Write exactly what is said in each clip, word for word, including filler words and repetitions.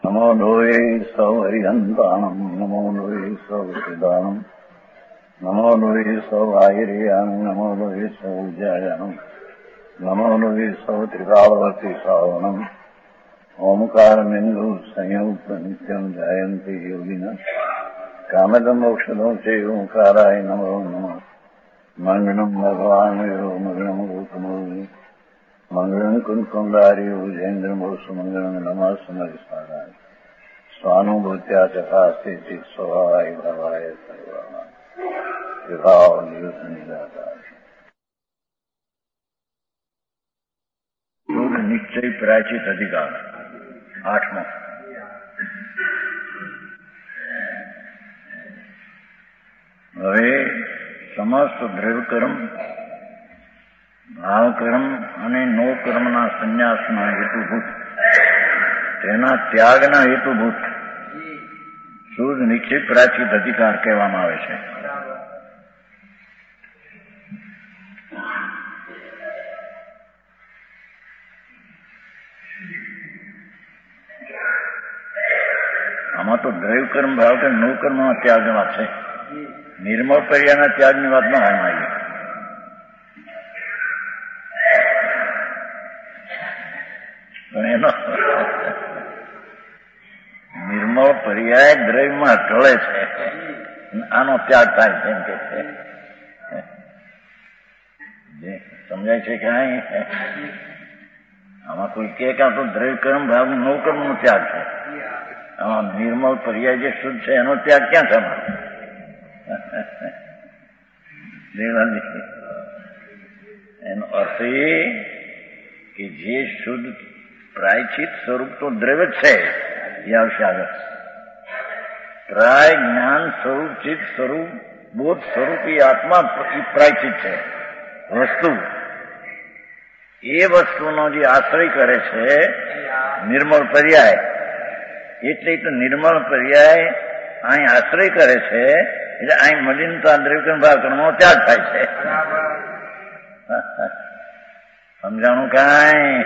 નમો લોહે સૌ હરિહંતાણમ નમો લોહે સૌ હરિદાનમ નમો લોહે સૌ આયર્યાણમ નમો લોહે સૌ જયાણમ નમો લોહે સૌ ત્રિકાળવતી શ્રાવણમ ઓમકાર બિંદુ સંયુક્ત નિત્યમ જાયંતી યોગિના કામદમ ઔષધો છે ઓંકારાય નમો નમઃ મંગળમ ભગવાન મંગળમ ગૌતમો મંગળમ કુંકુંડારી ઉજેન્દ્રમોષ મંગળમ નમઃ સમરિસ્મરાય સ્વાનુભૂત્યા ચકાસ્તે ચિત સ્વભાવાય ભવાય સર્વમાં વિભાવ નિયુત નિરાકાર યોગ નિશ્ચય પ્રાચિત અધિકાર આઠમો. હવે સમસ્ત દ્રવ્યકર્મ ભાવકર્મ અને નો કર્મના સંન્યાસના હેતુભૂત તેના ત્યાગના હેતુભૂત શુદ્ધ નિશ્ચિત પ્રાચિત અધિકાર કહેવામાં આવે છે. આમાં તો દ્રવ્યકર્મ ભાવકર્મ નો કર્મના ત્યાગની વાત છે. નિર્મળ પર્યાના ત્યાગની વાત ન આમાં આવી. પણ એનો નિર્મળ પર્યાય દ્રવ્યમાં ઢળે છે, આનો ત્યાગ થાય છે એમ કે છે. સમજાય છે કે આમાં કોઈ કે કાં તો દ્રવ્યકર્મ ભાવ નો કર્મ નો ત્યાગ છે. આમાં નિર્મળ પર્યાય જે શુદ્ધ છે એનો ત્યાગ ક્યાં છે? એનો અર્થ એ કે જે શુદ્ધ પ્રાયચિત સ્વરૂપ તો દ્રવ્ય છે એ આવશે આગળ. પ્રાય જ્ઞાન સ્વરૂપ ચિત્ત સ્વરૂપ બોધ સ્વરૂપ એ આત્મા પ્રાયચિત છે વસ્તુ. એ વસ્તુનો જે આશ્રય કરે છે નિર્મળ પર્યાય, એટલે તો નિર્મળ પર્યાય અહીં આશ્રય કરે છે એટલે અહીં મલિનતા દ્રવ્યકર્મ ભાવકર્મનો ત્યાગ થાય છે. સમજાણું કાંઈ?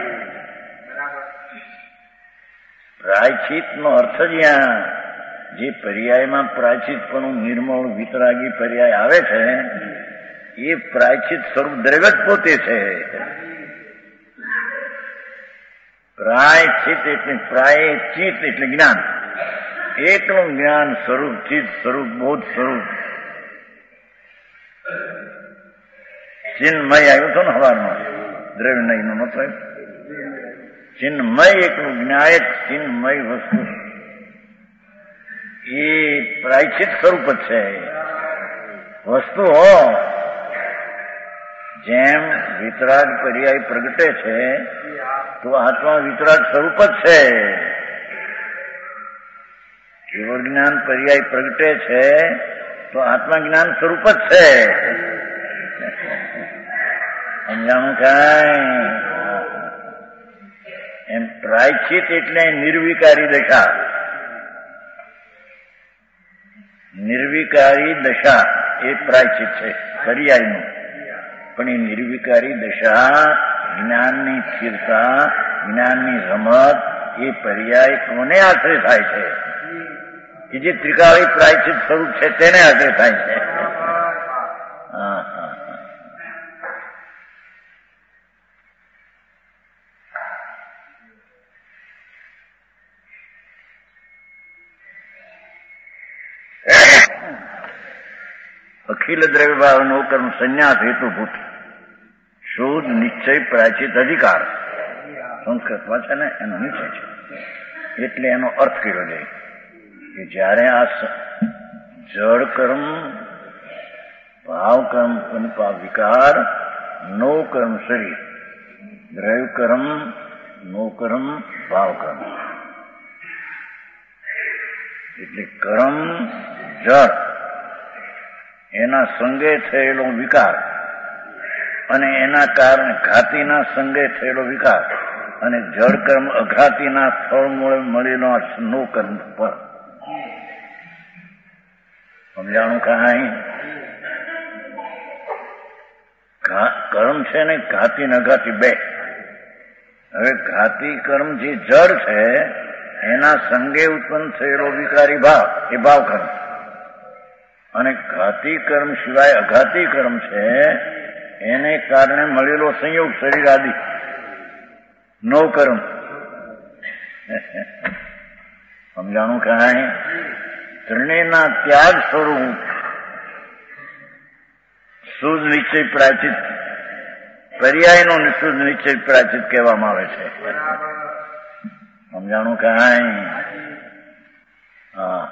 પ્રાયચિત નો અર્થ જ્યાં જે પર્યાયમાં પ્રાયચિતપણું નિર્મળ વિતરાગી પર્યાય આવે છે એ પ્રાયચિત સ્વરૂપ દ્રવ્ય જ પોતે છે. પ્રાયચિત એટલે પ્રાયચિત એટલે જ્ઞાન, એકલું જ્ઞાન સ્વરૂપ ચિત્ત સ્વરૂપ બોધ સ્વરૂપ ચિન્મય આવ્યું હતો ને હવારમાં દ્રવ્ય નહીં નો મત ચિન્મય એકલું જ્ઞાયક ચિન્મય વસ્તુ એ પ્રાયચિત સ્વરૂપ જ છે વસ્તુ. હો જેમ વિતરાગ પર્યાય પ્રગટે છે તો આત્મા વિતરાગ સ્વરૂપ જ છે. કેવળ જ્ઞાન પર્યાય પ્રગટે છે તો આત્મા જ્ઞાન સ્વરૂપ જ છે. સમજાણું કાંઈ? એમ પ્રાયચિત એટલે નિર્વિકારી દશા. નિર્વિકારી દશા એ પ્રાયચિત છે પર્યાયનું. પણ એ નિર્વિકારી દશા જ્ઞાનની સ્થિરતા જ્ઞાનની રમત એ પર્યાય કોને આશ્રય થાય છે? કે જે ત્રિકાળી પ્રાયચિત સ્વરૂપ છે તેને આશ્રય થાય છે. હા હા અખિલ દ્રવ્ય ભાવ નો કર્મ સંન્યાસ હેતુભૂત શુદ્ધ નિશ્ચય પ્રાચિત અધિકાર સંસ્કૃતમાં છે ને એનો નિશ્ચય છે. એટલે એનો અર્થ કર્યો જાય કે જયારે આ જળ કર્મ ભાવ કર્મ વિકાર નો કર્મ શરીર દ્રવ્ય કર્મ નો કર્મ ભાવ કર્મ એટલે કર્મ જળ એના સંગે થયેલો વિકાર અને એના કારણે ઘાતીના સંગે થયેલો વિકાર અને જળ કર્મ અઘાતીના ફળ મળે મળેલો નો કર્મ પર. સમજાણું કાંઈ? કર્મ છે ને ઘાતી ને અઘાતી બે. હવે ઘાતી કર્મ જે જળ છે એના સંગે ઉત્પન્ન થયેલો વિકારી ભાવ એ ભાવ કર્મ, અને ઘાતી કર્મ સિવાય અઘાતી કર્મ છે એને કારણે મળેલો સંયોગ શરીર આદિ નવ કર્મ. સમજાણું કાંઈ? ત્રણેયના ત્યાગ સ્વરૂપ શુદ્ધ નિશ્ચય પ્રાચિત, પર્યાયનો શુદ્ધ નિશ્ચય પ્રાચિત કહેવામાં આવે છે. સમજાણું કાંઈ? હા,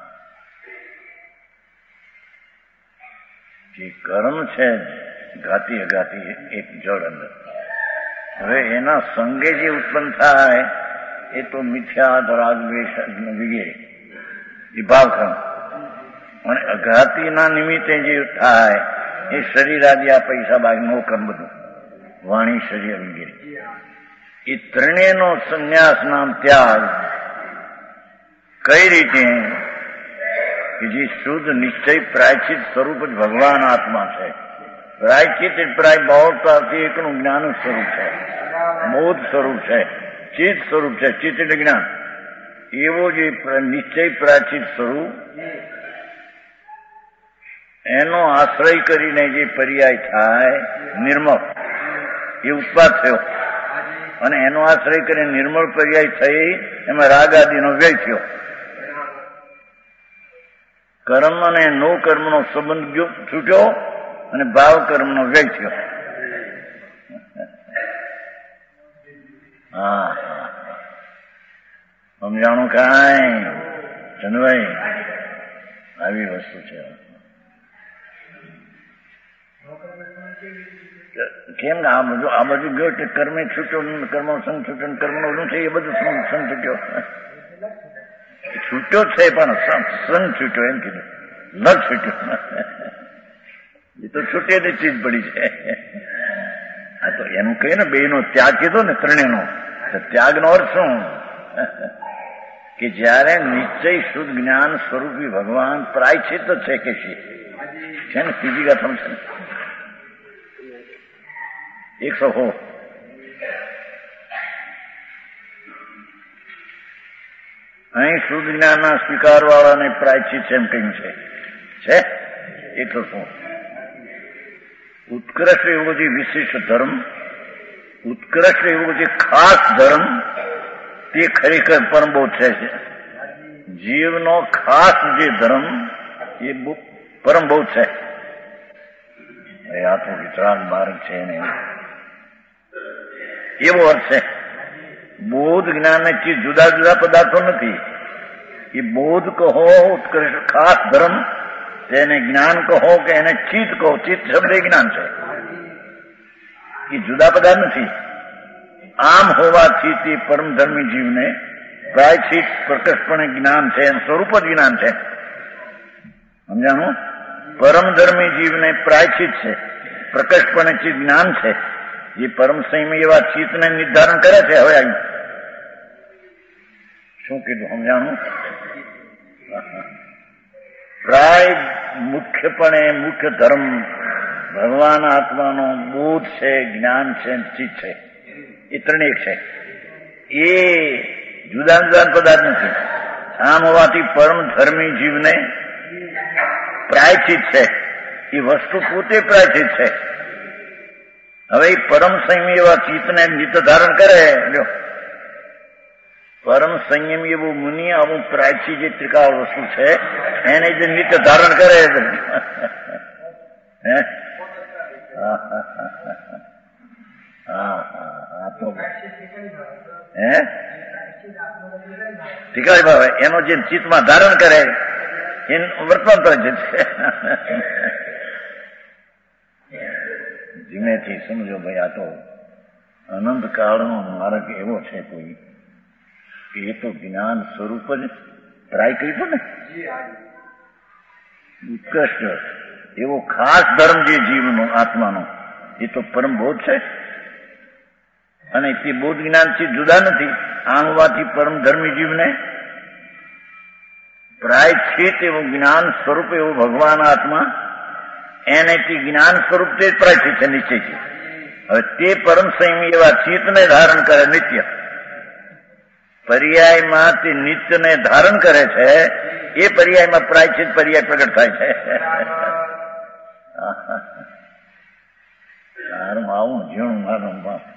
જે કર્મ છે ઘાતી અઘાતી એક જળ અંદર, હવે એના સંગે જે ઉત્પન્ન થાય એ તો મિથ્યા રાગ દ્વેષ વગેરે એ ભાવ કર્મ, અને અઘાતીના નિમિત્તે જે થાય એ શરીર આદિ આ પૈસા બાગનો કર્મ બધું, વાણી શરીર વગેરે. એ ત્રણેયનો સંન્યાસ નામ ત્યાગ કઈ રીતે કે જે શુદ્ધ નિશ્ચય પ્રાયચિત સ્વરૂપ જ ભગવાન આત્મા છે. પ્રાયચિત પ્રાય ભાવતાથી એકનું જ્ઞાન સ્વરૂપ છે, બોધ સ્વરૂપ છે, ચિત્ત સ્વરૂપ છે. ચિત્ત એટલે જ્ઞાન. એવો જે નિશ્ચય પ્રાચિત સ્વરૂપ એનો આશ્રય કરીને જે પર્યાય થાય નિર્મળ એ ઉત્પાદ થયો, અને એનો આશ્રય કરીને નિર્મળ પર્યાય થઈ એમાં રાગ આદિનો વ્યય થયો. કર્મ અને નો કર્મનો સંબંધ છૂટ્યો અને ભાવ કર્મનો વ્યય થયો. હા, સમજાણું કાંઈ ચંદભાઈ? આવી વસ્તુ છે. કેમ આ બધું આ બધું ગયો કે કર્મે છૂટ્યો, કર્મ સંગ છૂટ્યો, કર્મ નું છે એ બધું સંગ છૂટ્યો. છૂટ્યો છે પણ સંગ છૂટ્યો એમ કીધું, ન છૂટ્યો. એ તો છૂટે ની ચીજ પડી છે. હા તો એનું કહીએ ને બે નો ત્યાગ કીધો ને ત્રણેયનો, ત્યાગ નો અર્થ શું? કે જયારે નિશ્ચય શુદ્ધ જ્ઞાન સ્વરૂપી ભગવાન પ્રાયચિત છે કે છે ને ત્રીજી ગાથામાં છે ને એકસો હો અહીં શુદ્ધ જ્ઞાનના સ્વીકાર વાળાને પ્રાયચિત છે એમ કહ્યું છે. છે એકસો શું ઉત્કૃષ્ટ એવો જે વિશિષ્ટ ધર્મ, ઉત્કૃષ્ટ એવો જે ખાસ ધર્મ, તે ખરેખર પરમબોધ છે. જીવનો ખાસ જે ધર્મ એ પરમબોધ છે. આ તો વિતરાગ માર્ગ છે ને એવો અર્થ છે. બોધ જ્ઞાન ચીજ જુદા જુદા પદાર્થો નથી. એ બોધ કહો, ઉત્કૃષ્ટ ખાસ ધર્મ, તેને જ્ઞાન કહો કે એને ચિત્ત કહો. ચિત્ત શબ્દ એ જ્ઞાન છે, એ જુદા પદાર્થ નથી. આમ હોવાથી તે પરમધર્મી જીવને પ્રાયચિત પ્રકટપણે જ્ઞાન છે, એનું સ્વરૂપ જ જ્ઞાન છે. સમજાણું? પરમધર્મી જીવને પ્રાયચિત છે, પ્રકટપણે ચિત્ત જ્ઞાન છે. એ પરમ સંયમી એવા ચિત્તને નિર્ધારણ કરે છે. હવે અહીં શું કીધું? સમજાણું? પ્રાય મુખ્યપણે મુખ્ય ધર્મ ભગવાન આત્માનો બોધ છે, જ્ઞાન છે, ચિત્ત છે. એ ત્રણે એક છે. એ જુદા જુદા પદાર્થ નથી. આમ હોવાથી પરમ ધર્મી જીવને પ્રાયચિત છે. એ વસ્તુ પોતે પ્રાયચિત છે. હવે એ પરમ સંયમી એવા ચિત્તને નિત્ય ધારણ કરે. જો પરમ સંયમી એવું મુનિ આવું પ્રાયચિત જે ત્રિકાળ વસ્તુ છે એને જે નિત્ય ધારણ કરે હે હા હા તો હે ત્રિકાળ ભાવે એનો જે ચિત્તમાં ધારણ કરે એનું વર્તમાન પ્રાયચિત છે. ધીમેથી સમજો ભાઈ, આ તો અનંત કાળનો માર્ગ એવો છે કોઈ કે એ તો જ્ઞાન સ્વરૂપ જ ટ્રાય કર્યું ને. ઉત્કૃષ્ટ એવો ખાસ ધર્મ જે જીવનો આત્માનો એ તો પરમ બોધ છે, અને તે બોધ જ્ઞાનથી જુદા નથી. આમ હોવાથી પરમ ધર્મી જીવને પ્રાયચિત એવું જ્ઞાન સ્વરૂપ એવું ભગવાન આત્મા એને તે જ્ઞાન સ્વરૂપ તે પ્રાયચિત છે, નિશ્ચય છે. હવે તે પરમ સંયમી એવા ચિત્તને ધારણ કરે નિત્ય. પર્યાયમાં તે નિત્યને ધારણ કરે છે, એ પર્યાયમાં પ્રાયશ્ચિત પર્યાય પ્રગટ થાય છે. મારું આવું ઝીણું મારું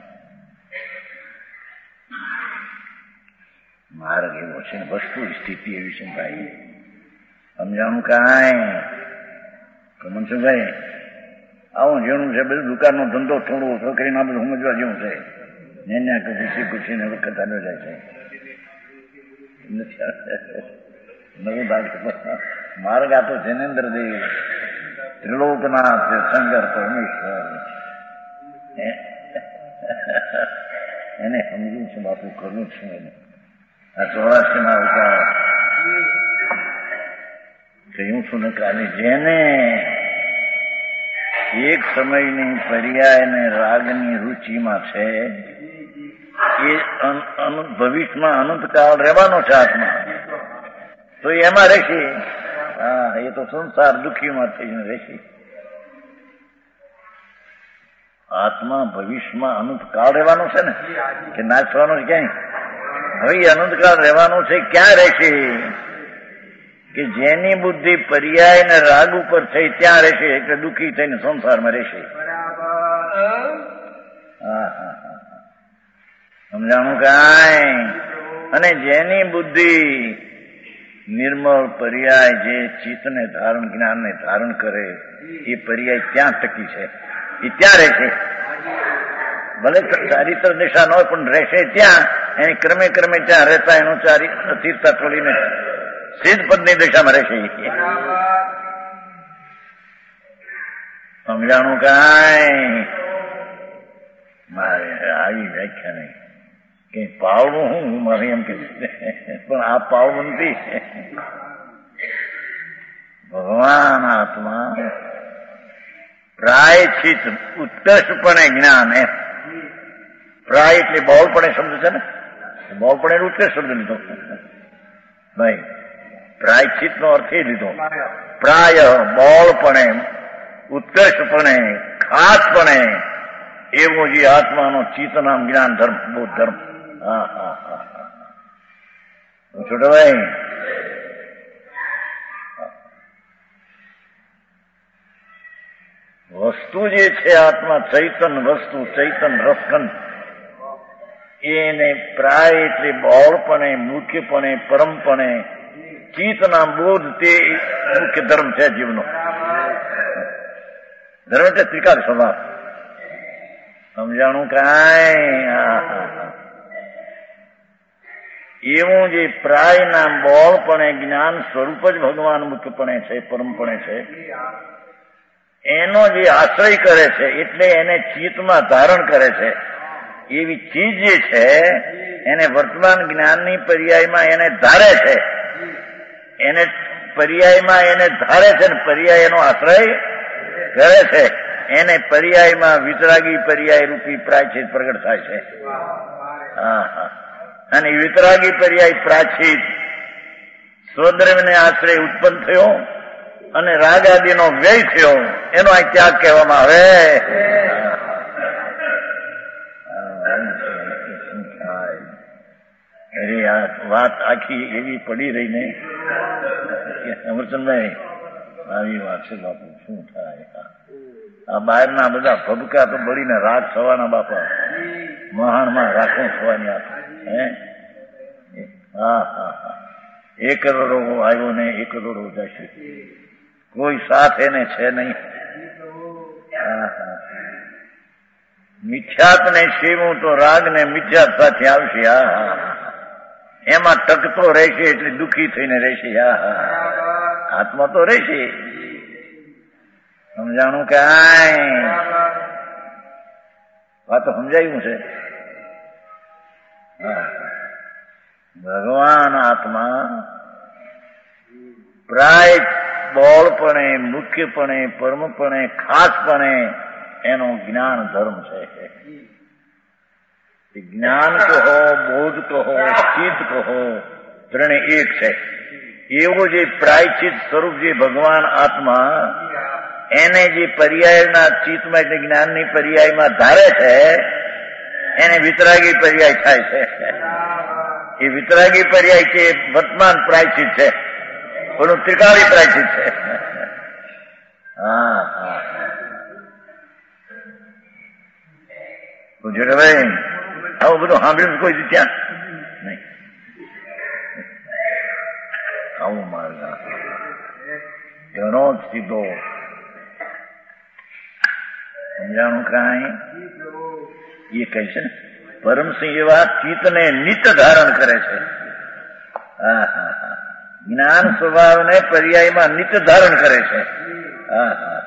માર્ગ એવો છે, વસ્તુ સ્થિતિ એવી છે ભાઈ. સમજાણું કાંઈ કમન છું ભાઈ, આવું ઝીણું છે બધું. દુકાનનો ધંધો થોડો છોકરીને આ બધું સમજવા જેવું છે. નેન્યા કે પૂછી પૂછીને વખત આવ્યો જાય છે. નવું માર્ગ આપો જૈનેન્દ્ર દેવ ત્રિલોકનાથ શંકર પરમેશ્વર એને સમજ્યું છે બાપુ, કરવું છું એને. આ ચોરાસીમાં અવતાર કહ્યું છું ને કાલે, જેને એક સમયની પર્યાય ને રાગની રુચિમાં છે એ ભવિષ્યમાં અનંતકાળ રહેવાનો છે આત્મા, તો એમાં રહેશે. હા, એ તો સંસાર દુઃખીમાં થઈને રહેશે. આત્મા ભવિષ્યમાં અનંતકાળ રહેવાનો છે ને, કે નાશવાનો છે ક્યાંય? હવે અનંતકાળ રહેવાનો છે. ક્યાં રહેશે? કે જેની બુદ્ધિ પર્યાય ને રાગ ઉપર થઈ ત્યાં રહેશે, એટલે દુઃખી થઈને સંસારમાં રહેશે. હા હા હા, સમજાણું કાંઈ? અને જેની બુદ્ધિ નિર્મળ પર્યાય જે ચિત્તને ધારણ, જ્ઞાનને ધારણ કરે, એ પર્યાય ત્યાં ટકી છે, એ ત્યાં રહેશે. ભલે ચારિત્ર દિશા ન હોય પણ રહેશે ત્યાં. એની ક્રમે ક્રમે ત્યાં રહેતા એનું ચારિત્ર છોડીને સિદ્ધ પદની દિશામાં રહેશે. સમજાણું કાંઈ? મારે આવી વ્યાખ્યા નહીં કે પાવડું હું મારે એમ કે, પણ આ પાવડું નથી. ભગવાન આત્મા પ્રાયશ્ચિત ઉત્કર્ષપણે જ્ઞાન. એમ પ્રાય એટલે બહોળપણે શબ્દ છે ને, બહોળપણે ઉત્કર્ષ શબ્દ લીધો ભાઈ. પ્રાયશ્ચિત નો અર્થ એ લીધો, પ્રાય બહોળપણે, ઉત્કર્ષપણે, ખાસપણે એવો જે આત્માનો ચિત્તનામ જ્ઞાન ધર્મ, બૌદ્ધ ધર્મ. હા હા હા હા, છોટો ભાઈ વસ્તુ જે છે આત્મા, ચૈતન વસ્તુ, ચૈતન રસખંડ, એને પ્રાય એટલે બહોળપણે, મુખ્યપણે, પરમપણે ચિત્તના બોધ, તે મુખ્ય ધર્મ છે જીવનો. ધર્મ એટલે ત્રિકાળ સ્વભાવ. સમજાણું કાંઈ? હા હા હા, એવું જે પ્રાયના બહોળપણે જ્ઞાન સ્વરૂપ જ ભગવાન મુખ્યપણે છે, પરમપણે છે, એનો જે આશ્રય કરે છે, એટલે એને ચિત્તમાં ધારણ કરે છે. એવી ચીજ જે છે એને વર્તમાન જ્ઞાનની પર્યાયમાં એને ધારે છે, એને પર્યાયમાં એને ધારે છે ને પર્યાય એનો આશ્રય કરે છે. એને પર્યાયમાં વિતરાગી પર્યાય રૂપી પ્રાયશ્ચિત પ્રગટ થાય છે. હા હા, અને વિતરાગી પર્યાય પ્રાયશ્ચિત સ્વદ્રવ્યને આશ્રય ઉત્પન્ન થયો અને રાગ આદિનો વ્યય થયો, એનો આ ત્યાગ કહેવામાં આવે. અરે આ વાત આખી એવી પડી રહી ને અમરચંદભાઈ, આવી વાત છે બાપુ. શું થાય? આ બહારના બધા ભબકા તો બળીને રાત થવાના બાપા, મહાણમાં રાખો થવાની આ. હે હા હા હા, એક કરોડો આવ્યો ને એક કરોડો જશે, કોઈ સાથ એને છે નહીં. હા હા, મિથ્યાત ને સેવું તો રાગ ને મિથ્યાત સાથે આવશે. હા હા, એમાં ટકતો રહેશે એટલે દુઃખી થઈને રહેશે. હા હા, આત્મા તો રહેશે. સમજાણું કાંઈ? વાત તો સમજાયું છે. ભગવાન આત્મા પ્રાય બહોળપણે, મુખ્યપણે, પરમપણે, ખાસપણે એનો જ્ઞાન ધર્મ છે. જ્ઞાન કહો, બોધ કહો, ચિત્ત કહો, ત્રણે એક છે. એવો જે પ્રાયચિત સ્વરૂપ જે ભગવાન આત્મા એને જે પર્યાયના ચિત્તમાં એટલે જ્ઞાનની પર્યાયમાં ધારે છે, એને વિતરાગી પર્યાય થાય છે. એ વિતરાગી પર્યાય છે, વર્તમાન પ્રાયશ્ચિત છે, પણ ત્રિકાળી પ્રાયશ્ચિત છે. હા હા ભાઈ આવું બધું સાંભળ્યું કોઈ ત્યાં નહીં. આવું માર્ગ એનો જ સીધો સમજાણું કાંઈ એ કહે છે ને પરમસિંહ એવા ચિત્તને નિત્ય ધારણ કરે છે. હા હા હા જ્ઞાન સ્વભાવને પર્યાયમાં નિત્ય ધારણ કરે છે. હા હા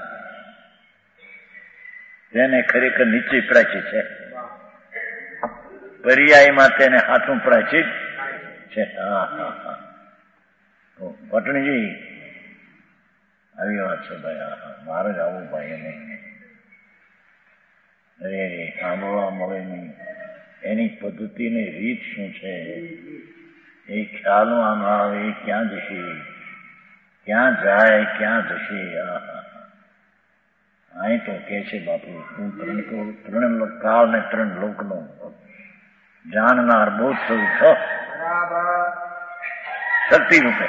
તેને ખરેખર નિશ્ચય પ્રાચિત છે. પર્યાયમાં તેને હાથું પ્રાચિત છે. હા હા હા પટણીજી આવી વાત છે ભાઈ. હા હા મારે જ આવું ભાઈ નહીં. અરે સાંભળવા મળે નહીં. એની પદ્ધતિની રીત શું છે એ ખ્યાલમાં ના આવે. ક્યાં જશે, ક્યાં જાય, ક્યાં જશે. અહીં તો કે છે બાપુ હું ત્રણ ત્રણ કાળ ને ત્રણ લોકનો જાણનાર બહુ સ્વરૂપ છો શક્તિ રૂપે.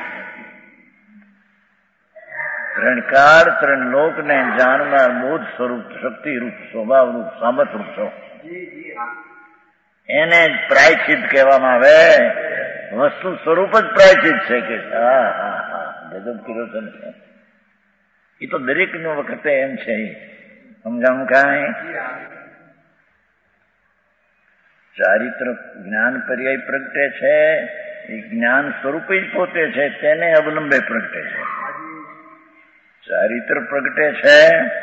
ત્રણ કાળ ત્રણ લોક ને જાણનાર બોધ સ્વરૂપ શક્તિ રૂપ સ્વભાવ રૂપ સામર્થ રૂપ છો. એને જ પ્રાયશ્ચિત કહેવામાં આવે. વસ્તુ સ્વરૂપ જ પ્રાયશ્ચિત છે કે હા હા હા ગજબ કર્યો છે ને. એ તો દરેક નો વખતે એમ છે. સમજાણું કાંઈ ચારિત્ર જ્ઞાન પર્યાય પ્રગટે છે એ જ્ઞાન સ્વરૂપે જ પોતે છે તેને અવલંબે પ્રગટે છે. ચારિત્ર પ્રગટે છે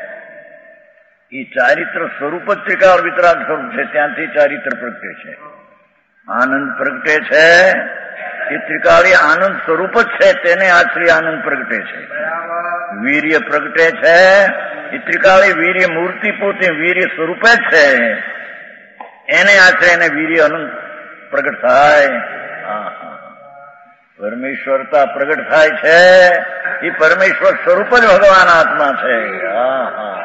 એ ચારિત્ર સ્વરૂપ જ ત્રિકાળ વિતરાગ સ્વરૂપ છે. ત્યાંથી ચારિત્ર પ્રગટે છે. આનંદ પ્રગટે છે એ ત્રિકાળી આનંદ સ્વરૂપ જ છે તેને આશ્રય આનંદ પ્રગટે છે. વીર્ય પ્રગટે છે એ ત્રિકાળી વીર્ય મૂર્તિ પોતે વીર્ય સ્વરૂપે જ છે એને આશ્રય એને વીર્ય અનંત પ્રગટ થાય. હા હા પરમેશ્વરતા પ્રગટ થાય છે એ પરમેશ્વર સ્વરૂપ જ ભગવાન આત્મા છે. હા હા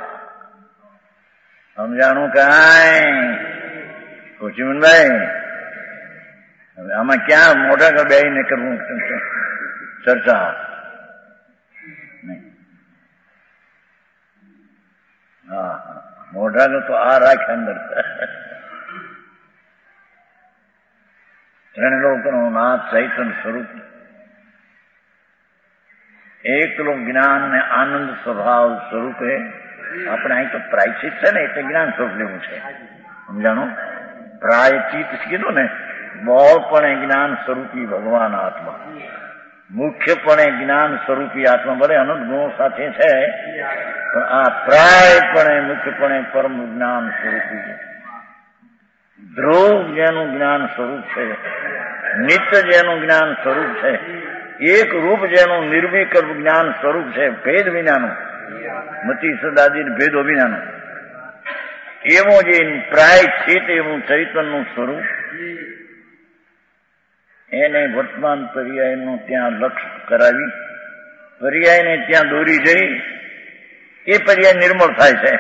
સમજાણું કાંઈ કોચીમનભાઈ? હવે આમાં ક્યાં મોઢા કર બેહીને કરવું ચર્ચા? હા હા મોઢાનું તો આ રાખ અંદર. ત્રણ લોકનો નાથ ચૈતન્ય સ્વરૂપ એકલો જ્ઞાન ને આનંદ સ્વભાવ સ્વરૂપે આપણે અહીં તો પ્રાયશ્ચિત છે ને એટલે જ્ઞાન સ્વરૂપ લેવું છે. સમજાણું? પ્રાયચિત કીધું ને બળપણે જ્ઞાન સ્વરૂપી ભગવાન આત્મા, મુખ્યપણે જ્ઞાન સ્વરૂપી આત્મા. ભલે અનંત ગુણો સાથે છે પણ આ પ્રાયપણે મુખ્યપણે પરમ જ્ઞાન સ્વરૂપી ધ્રુવ જેનું જ્ઞાન સ્વરૂપ છે, નિત્ય જેનું જ્ઞાન સ્વરૂપ છે, એક રૂપ જેનું નિર્વિકલ્પ જ્ઞાન સ્વરૂપ છે, ભેદ વિનાનું મતિ સદાદિ ભેદો વિનાનું એવું જે પ્રાયશ્ચિત એવું ચૈતન્યનું સ્વરૂપ એને વર્તમાન પર્યાયનું ત્યાં લક્ષ કરાવી પર્યાયને ત્યાં દોરી જઈ એ પર્યાય નિર્મળ થાય છે.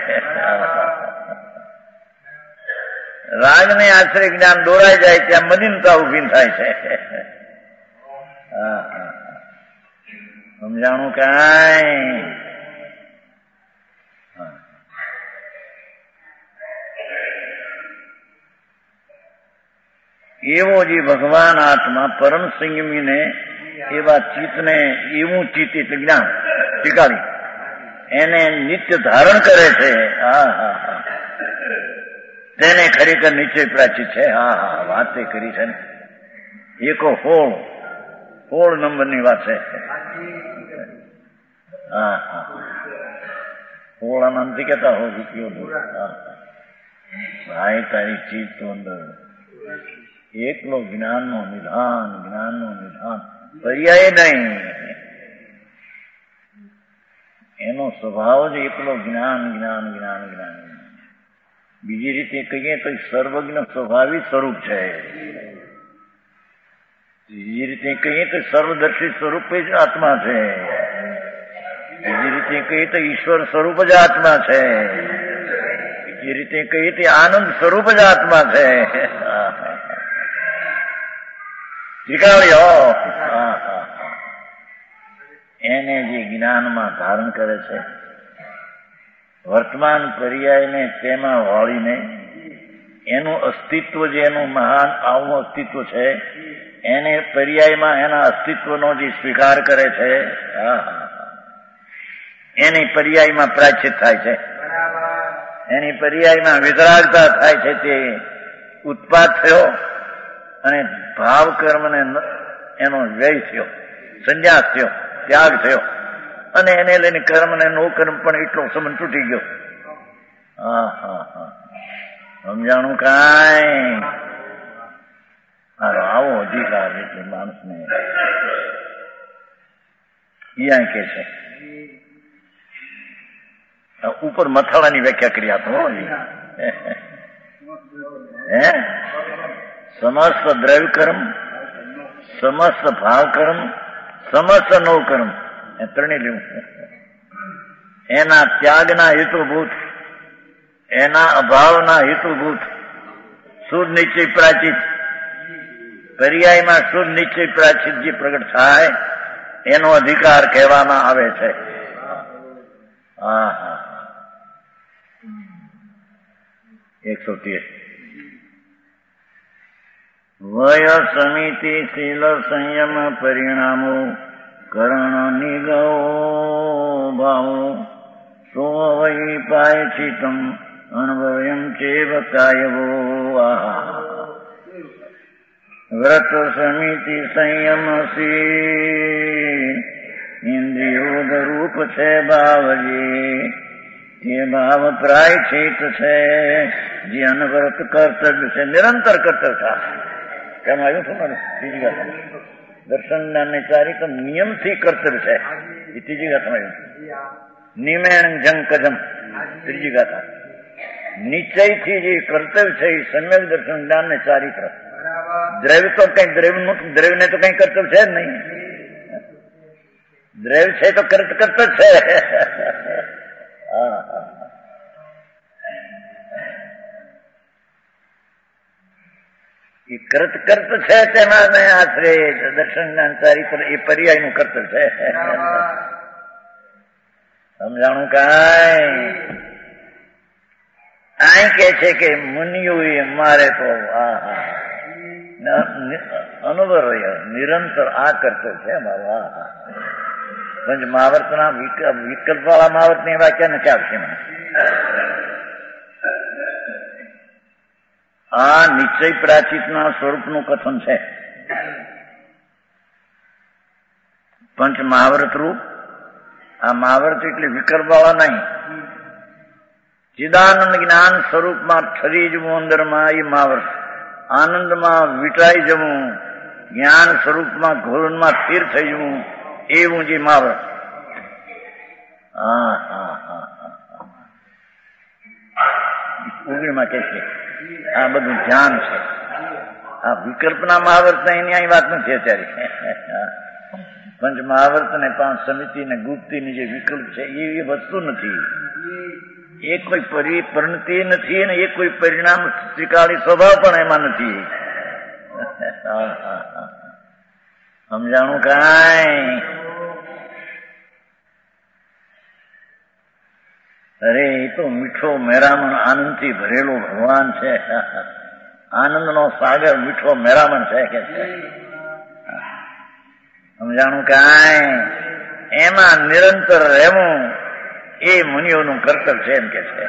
રાગને આશ્રય જ્ઞાન દોરાઈ જાય ત્યાં મલિનતા ઉભી થાય છે. હા હા સમજાણું કાંઈ? એવો જે ભગવાન આત્મા પરમ સંયમીને એવા ચિત્તને એવું ચિત્ત એટલે જ્ઞાન ત્રિકાળી એને નિત્ય ધારણ કરે છે. હા હા હા તેને ખરેખર નિશ્ચય પ્રાચિત છે. હા હા વાત એ કરી છે ને. એકો હોળ હોળ નંબરની વાત છે. હા હા હોળ આનંદથી કેતા હો રૂપિયો ભાઈ તારી ચીજ તો અંદર એકલો જ્ઞાનનો નિધાન જ્ઞાનનો નિધાન પર્યાય નહીં. એનો સ્વભાવ જ એકલો જ્ઞાન જ્ઞાન જ્ઞાન જ્ઞાન. બીજી રીતે કહીએ તો સર્વજ્ઞ સ્વભાવી સ્વરૂપ છે. બીજી રીતે કહીએ તો સર્વદર્શી સ્વરૂપ જ આત્મા છે. બીજી રીતે કહીએ તો ઈશ્વર સ્વરૂપ જ આત્મા છે. બીજી રીતે કહીએ તો આનંદ સ્વરૂપ જ આત્મા છે. સ્વીકાર્યો. એને જે જ્ઞાનમાં ધારણ કરે છે, વર્તમાન પર્યાયને તેમાં વાળીને એનું અસ્તિત્વ જે એનું મહાન આવું અસ્તિત્વ છે એને પર્યાયમાં એના અસ્તિત્વનો જે સ્વીકાર કરે છે એની પર્યાયમાં પ્રાયશ્ચિત થાય છે, એની પર્યાયમાં વિતરાગતા થાય છે. તે ઉત્પાદ થયો અને ભાવ કર્મને એનો વ્યય થયો, સંન્યાસ થયો, ત્યાગ થયો અને એને લઈને કર્મ ને નો કર્મ પણ એટલો સંબંધ તૂટી ગયો. હા હા હા સમજાણું કાંઈ? મારો આવો અધિકાર એટલે માણસને ઈયા કે છે. ઉપર મથાળાની વ્યાખ્યા કરી આપો. હે સમસ્ત દ્રવ્ય કર્મ, સમસ્ત ભાવ કર્મ, સમસ્ત નો કર્મ એ ત્રણેય લેવું. એના ત્યાગના હેતુભૂત, એના અભાવના હેતુભૂત શુદ્ધ નિશ્ચય પ્રાચિત, પર્યાયમાં શુદ્ધ નિશ્ચય પ્રાચિત જે પ્રગટ થાય એનો અધિકાર કહેવામાં આવે છે. હા હા એકસો તેર વય સમિતિ શીલ સંયમ પરિણામો કરણ નિગો ભાવો સો વૈ પાયચિતમ અનુભવ્યમ ચેવ કાયવો. વ્રત સમિતિ સંયમ સી ઇન્દ્રિયોગ રૂપ છે ભાવજી, એ ભાવ પ્રાયચિત છે જે અનવરત કર્તવ્ય છે, નિરંતર કર્તવ્ય. કેમ આવ્યું છું મને ત્રીજી વાત દર્શન જ્ઞાનની ચારિક નિયમથી કર્તવ્ય છે એ ત્રીજી ગાથામાં આવ્યું. નિમેણ જંકજમ ત્રીજી ગાથા. નિશ્ચયથી જે કર્તવ્ય છે એ સમ્યક દર્શન જ્ઞાન ને ચારિત્ર. દ્રવ્ય તો કઈ દ્રવ્ય દ્રવ્ય ને તો કઈ કર્તવ્ય છે જ નહીં. દ્રવ્ય છે તો કર્ત કર્તવ્ય છે. એ કર્ત કર્ત છે તેમાં આશરે દર્શન જ્ઞાન ચારિત્ર એ પર્યાય નું કર્તવ્ય છે. સમજાણું કાંઈ? આ કે છે કે મુનિઓ મારે તો અનુભવ નિરંતર આ કર્તવ્ય છે મારું. આ હા પંચ મહાવર્તના વિકલ્પ વાળા મહાવર્ત ની વાક્યા નથી આવશે મને. આ નિશ્ચય પ્રાચિતના સ્વરૂપનું કથન છે. પંચ મહાવર્ત રૂપ આ મહાવર્ત એટલે વિકલ્પ વાળા નહીં. ચિદાનંદ જ્ઞાન સ્વરૂપમાં ઠરી જવું અંદરમાં એ મહાવર્ત, આનંદમાં વિટાઈ જવું, જ્ઞાન સ્વરૂપમાં ઘોરમાં સ્થિર થઈ જવું એવું જે મહાવર્ત. હા હા હા ઓગણીમાં કે છે આ બધું ધ્યાન છે. આ વિકલ્પના મહાવર્ત એની અહીં વાત નથી અત્યારે. પંચ મહાવર્ત ને પાંચ સમિતિ ને ગુપ્તી જે વિકલ્પ છે એ વસ્તુ નથી. એ કોઈ પરિપરિણતિ નથી ને એ કોઈ પરિણામ સ્વીકારી સ્વભાવ પણ એમાં નથી. સમજાણું કાંઈ? અરે એ તો મીઠો મેરામણ આનંદથી ભરેલો ભગવાન છે. આનંદનો સાગર મીઠો મેરામણ છે કે છે. સમજાણું કાંઈ? એમાં નિરંતર રહેવું એ મુનિઓનું કર્તવ્ય છે એમ કે છે.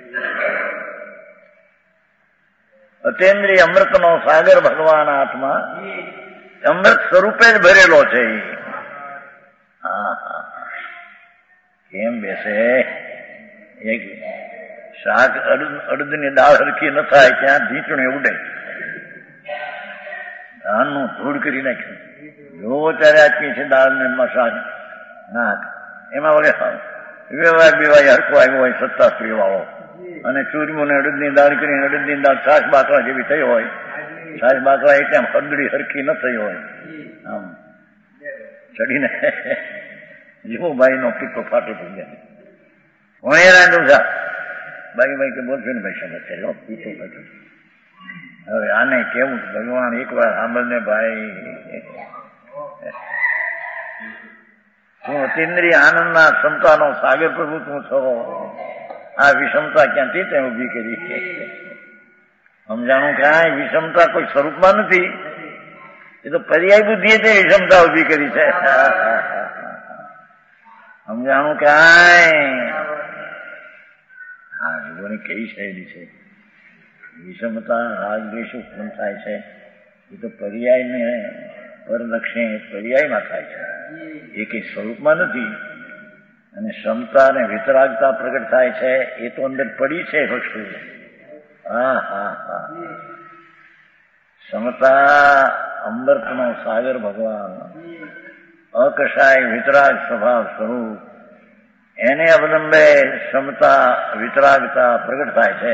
અતેન્દ્રિય અમૃતનો સાગર ભગવાન આત્મા અમૃત સ્વરૂપે જ ભરેલો છે. હા હા કેમ બેસે? એક શાક અડદની દાળ હરખી ન થાય ત્યાં ઢીંચણે ઉડે. ધાનનું ધૂળ કરી નાખ્યું. જોવો ત્યારે આપીએ છે દાળ ને શાક નાક એમાં વળે વ્યવહાર બીવાય હરખો આવ્યો હોય સત્તા સ્ત્રી વાળો અને ચૂરમું ને અડદની દાળ કરીને અડદની દાળ છાશ બાકરા જેવી થઈ હોય. છાશ બાકરા એટલે આમ હરદડી હરખી ન થઈ હોય. આમ ચડીને જીવુભાઈ નો પિત્તો ફાટી થઈ જાય. હું એ રાંધું છું. બાકી ભાઈ કે બોલશો ને ભાઈ સમજ છે પીતો બેઠો હવે આને કેવું ભગવાન એક વાર સાંભળને ભાઈ, તું અતિન્દ્રિય આનંદના ક્ષમતાનો સાગર પ્રભુ તું છો. આ વિષમતા ક્યાંથી તે ઉભી કરી? સમજાણું કાંઈ વિષમતા કોઈ સ્વરૂપમાં નથી, એ તો પર્યાય બુદ્ધિએ તે વિષમતા ઉભી કરી છે. સમજાણું કાંઈ? હા, લોકોની કઈ શૈલી છે વિષમતા રાગ દ્વેષ ઉત્પન્ન થાય છે, એ તો પર્યાયને પરલક્ષે પર્યાયમાં થાય છે, એ કઈ સ્વરૂપમાં નથી. અને ક્ષમતા અને વિતરાગતા પ્રગટ થાય છે, એ તો અંદર પડી છે વસ્તુ. હા હા હા, ક્ષમતા અમૃતનો સાગર ભગવાન, અકશાય વિતરાગ સ્વભાવ સ્વરૂપ, એને અવલંબે ક્ષમતા વિતરાગતા પ્રગટ થાય છે.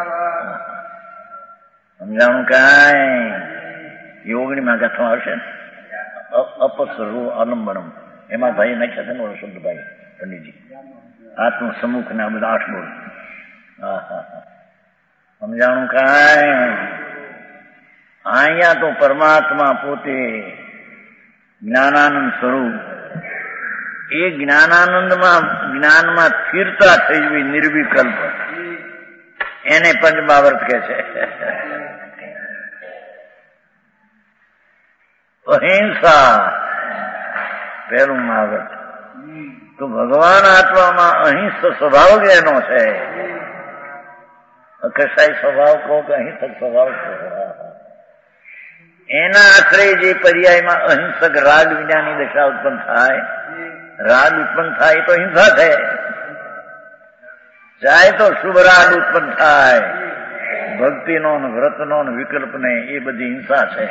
સમજાણું કાંઈ? યોગણીમાં ગાથમાં આવશે અપસર્વ અલંબનમ, એમાં ભાઈ નાખ્યા છે ને ઓળો શબ્દ ભાઈ પંડિતજી, આત્મ સમુખ ને આ બધા આઠ બોલ. હા હા હા, સમજાણું કાંઈ? અહીંયા તો પરમાત્મા પોતે જ્ઞાનાનંદ સ્વરૂપ, એ જ્ઞાનાનંદમાં જ્ઞાનમાં સ્થિરતા થઈ ગઈ નિર્વિકલ્પ, એને પંચમાવર્ત કહે છે. અહિંસા પહેલું મહાવર્ત. તો ભગવાન આત્મામાં અહિંસક સ્વભાવ જ એનો છે. અકસાઈ સ્વભાવ કહો કે અહિંસક સ્વભાવ કહો, એના આશ્રય જે પર્યાયમાં અહિંસક રાગ વિનાની દશા ઉત્પન્ન થાય, રાગ ઉત્પન્ન થાય તો હિંસા છે. ચાહે તો શુભ રાગ ઉત્પન્ન થાય, ભક્તિનો ને વ્રતનો ને વિકલ્પને, એ બધી હિંસા છે.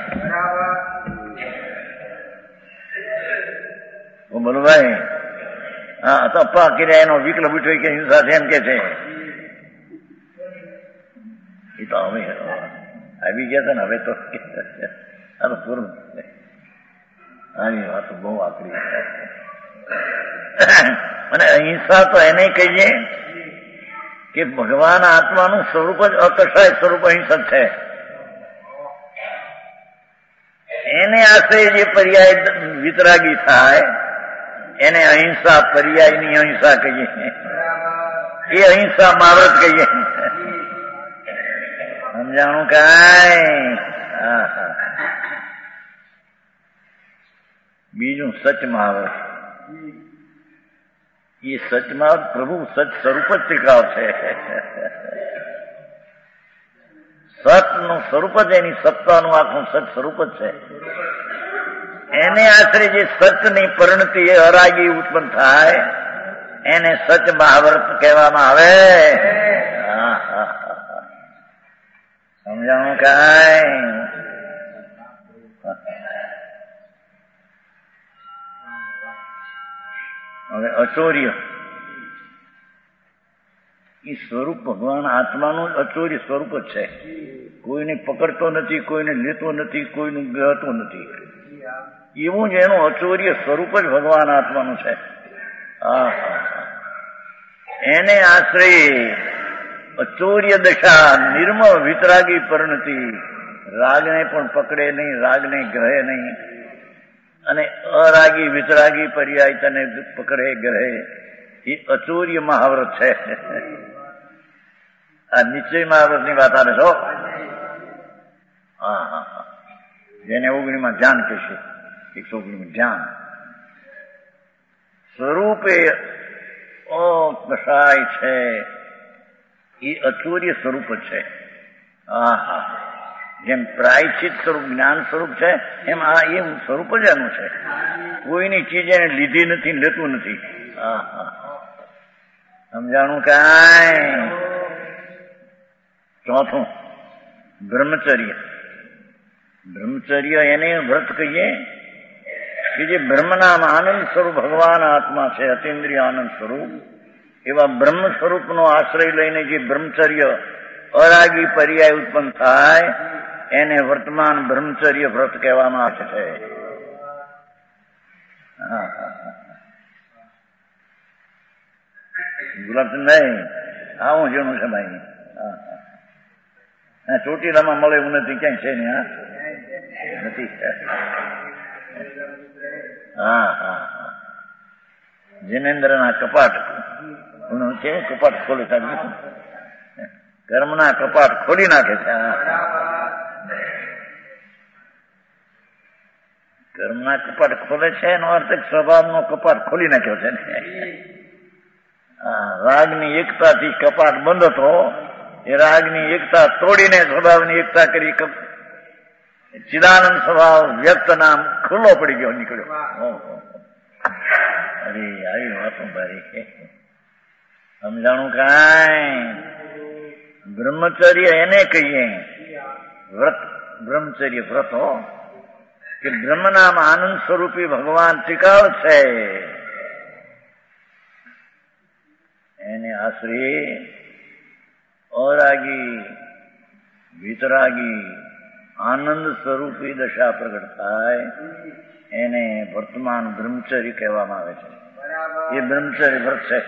બોલો ભાઈ. હા, તો અપ્પા કર્યા એનો વિકલ્પ ઉઠ્યો કે હિંસા છે એમ કે છે. એ તો હવે આવી ગયા હતા ને, હવે તો આ તો પૂરું. આવી વાતો બહુ આકરી. અને અહિંસા તો એને કહીએ કે ભગવાન આત્માનું સ્વરૂપ જ અકશાય સ્વરૂપ અહિંસક છે. એને આશ્રય જે પર્યાય વિતરાગી થાય, એને અહિંસા પર્યાયની અહિંસા કહીએ, એ અહિંસા મહાવ્રત કહીએ. સમજાણું કાંઈ? હા હા. બીજું સચ મહાવ્રત. એ સચમાં પ્રભુ સચ સ્વરૂપ જ શીખવાડ છે. સતનું સ્વરૂપ જ એની સત્તાનું આખું સચ સ્વરૂપ જ છે. એને આશરે જે સચની પરિણતિ એ હરાગી ઉત્પન્ન થાય, એને સચ મહાવ્રત કહેવામાં આવે. હા હા હા, સમજાણું કાંઈ? હવે અચૌર્ય, એ સ્વરૂપ ભગવાન આત્માનું અચૌર્ય સ્વરૂપ જ છે. કોઈને પકડતો નથી, કોઈને લેતો નથી, કોઈનું ગહતો નથી. એવું જ એનું અચૌર્ય સ્વરૂપ જ ભગવાન આત્માનું છે. હા, એને આશ્રય અચૌર્ય દશા, નિર્મળ વિતરાગી પરિણતિ, રાગને પણ પકડે નહીં, રાગને ગ્રહે નહીં, અને અરાગી વિતરાગી પર્યાય તને પકડે ગ્રહે, એ અચૌર્ય મહાવ્રત છે. આ નિશ્ચય મહાવ્રતની વાત આવે છો. હા હા હા, જેને ઓગણીમાં ધ્યાન કહેશે, એકસો ઓગણીમાં ધ્યાન સ્વરૂપે અકશાય છે, એ અચૌર્ય સ્વરૂપ જ છે. હા હા, જેમ પ્રાયશ્ચિત સ્વરૂપ જ્ઞાન સ્વરૂપ છે, એમ આ એમ સ્વરૂપ જ એનું છે. કોઈની ચીજ એને લીધી નથી, લેતું નથી. હા હા, સમજાણું કાંઈ? ચોથું બ્રહ્મચર્ય. બ્રહ્મચર્ય એને વ્રત કહીએ કે જે બ્રહ્મનામ આનંદ સ્વરૂપ ભગવાન આત્મા છે, અતિન્દ્રિય આનંદ સ્વરૂપ, એવા બ્રહ્મ સ્વરૂપનો આશ્રય લઈને જે બ્રહ્મચર્ય અરાગી પર્યાય ઉત્પન્ન થાય, એને વર્તમાન બ્રહ્મચર્ય વ્રત કહેવામાં આવે છે. હા હા, ગુલાબચંદભાઈ આવું જેનું છે ભાઈ. હા, ચોટીલામાં મળે એવું નથી, ક્યાંય છે ને? હા નથી. હા હા હા જિનેન્દ્રના કપાટ છે, કપાટ ખોલે કર્મના કપાટ ખોલી નાખે છે. કર્મના કપાટ ખોલે છે એનો અર્થ સ્વભાવનો કપાટ ખોલી નાખ્યો છે ને. રાગની એકતાથી કપાટ બંધ હતો, એ રાગની એકતા તોડીને સ્વભાવની એકતા કરી, ચિદાનંદ સ્વભાવ વ્યક્ત નામ ખુલ્લો પડી ગયો, નીકળ્યો. અરે આવી વાતો ભારી સમજાણું કાંઈ. બ્રહ્મચર્ય એને કહીએ વ્રત, બ્રહ્મચર્ય વ્રત હો, કે બ્રહ્મ નામ આનંદ સ્વરૂપી ભગવાન ત્રિકાળ છે, એને આશ્રય અરાગી વિતરાગી આનંદ સ્વરૂપી દશા પ્રગટ થાય, એને વર્તમાન બ્રહ્મચર્ય કહેવામાં આવે છે. એ બ્રહ્મચર્ય વ્રત છે,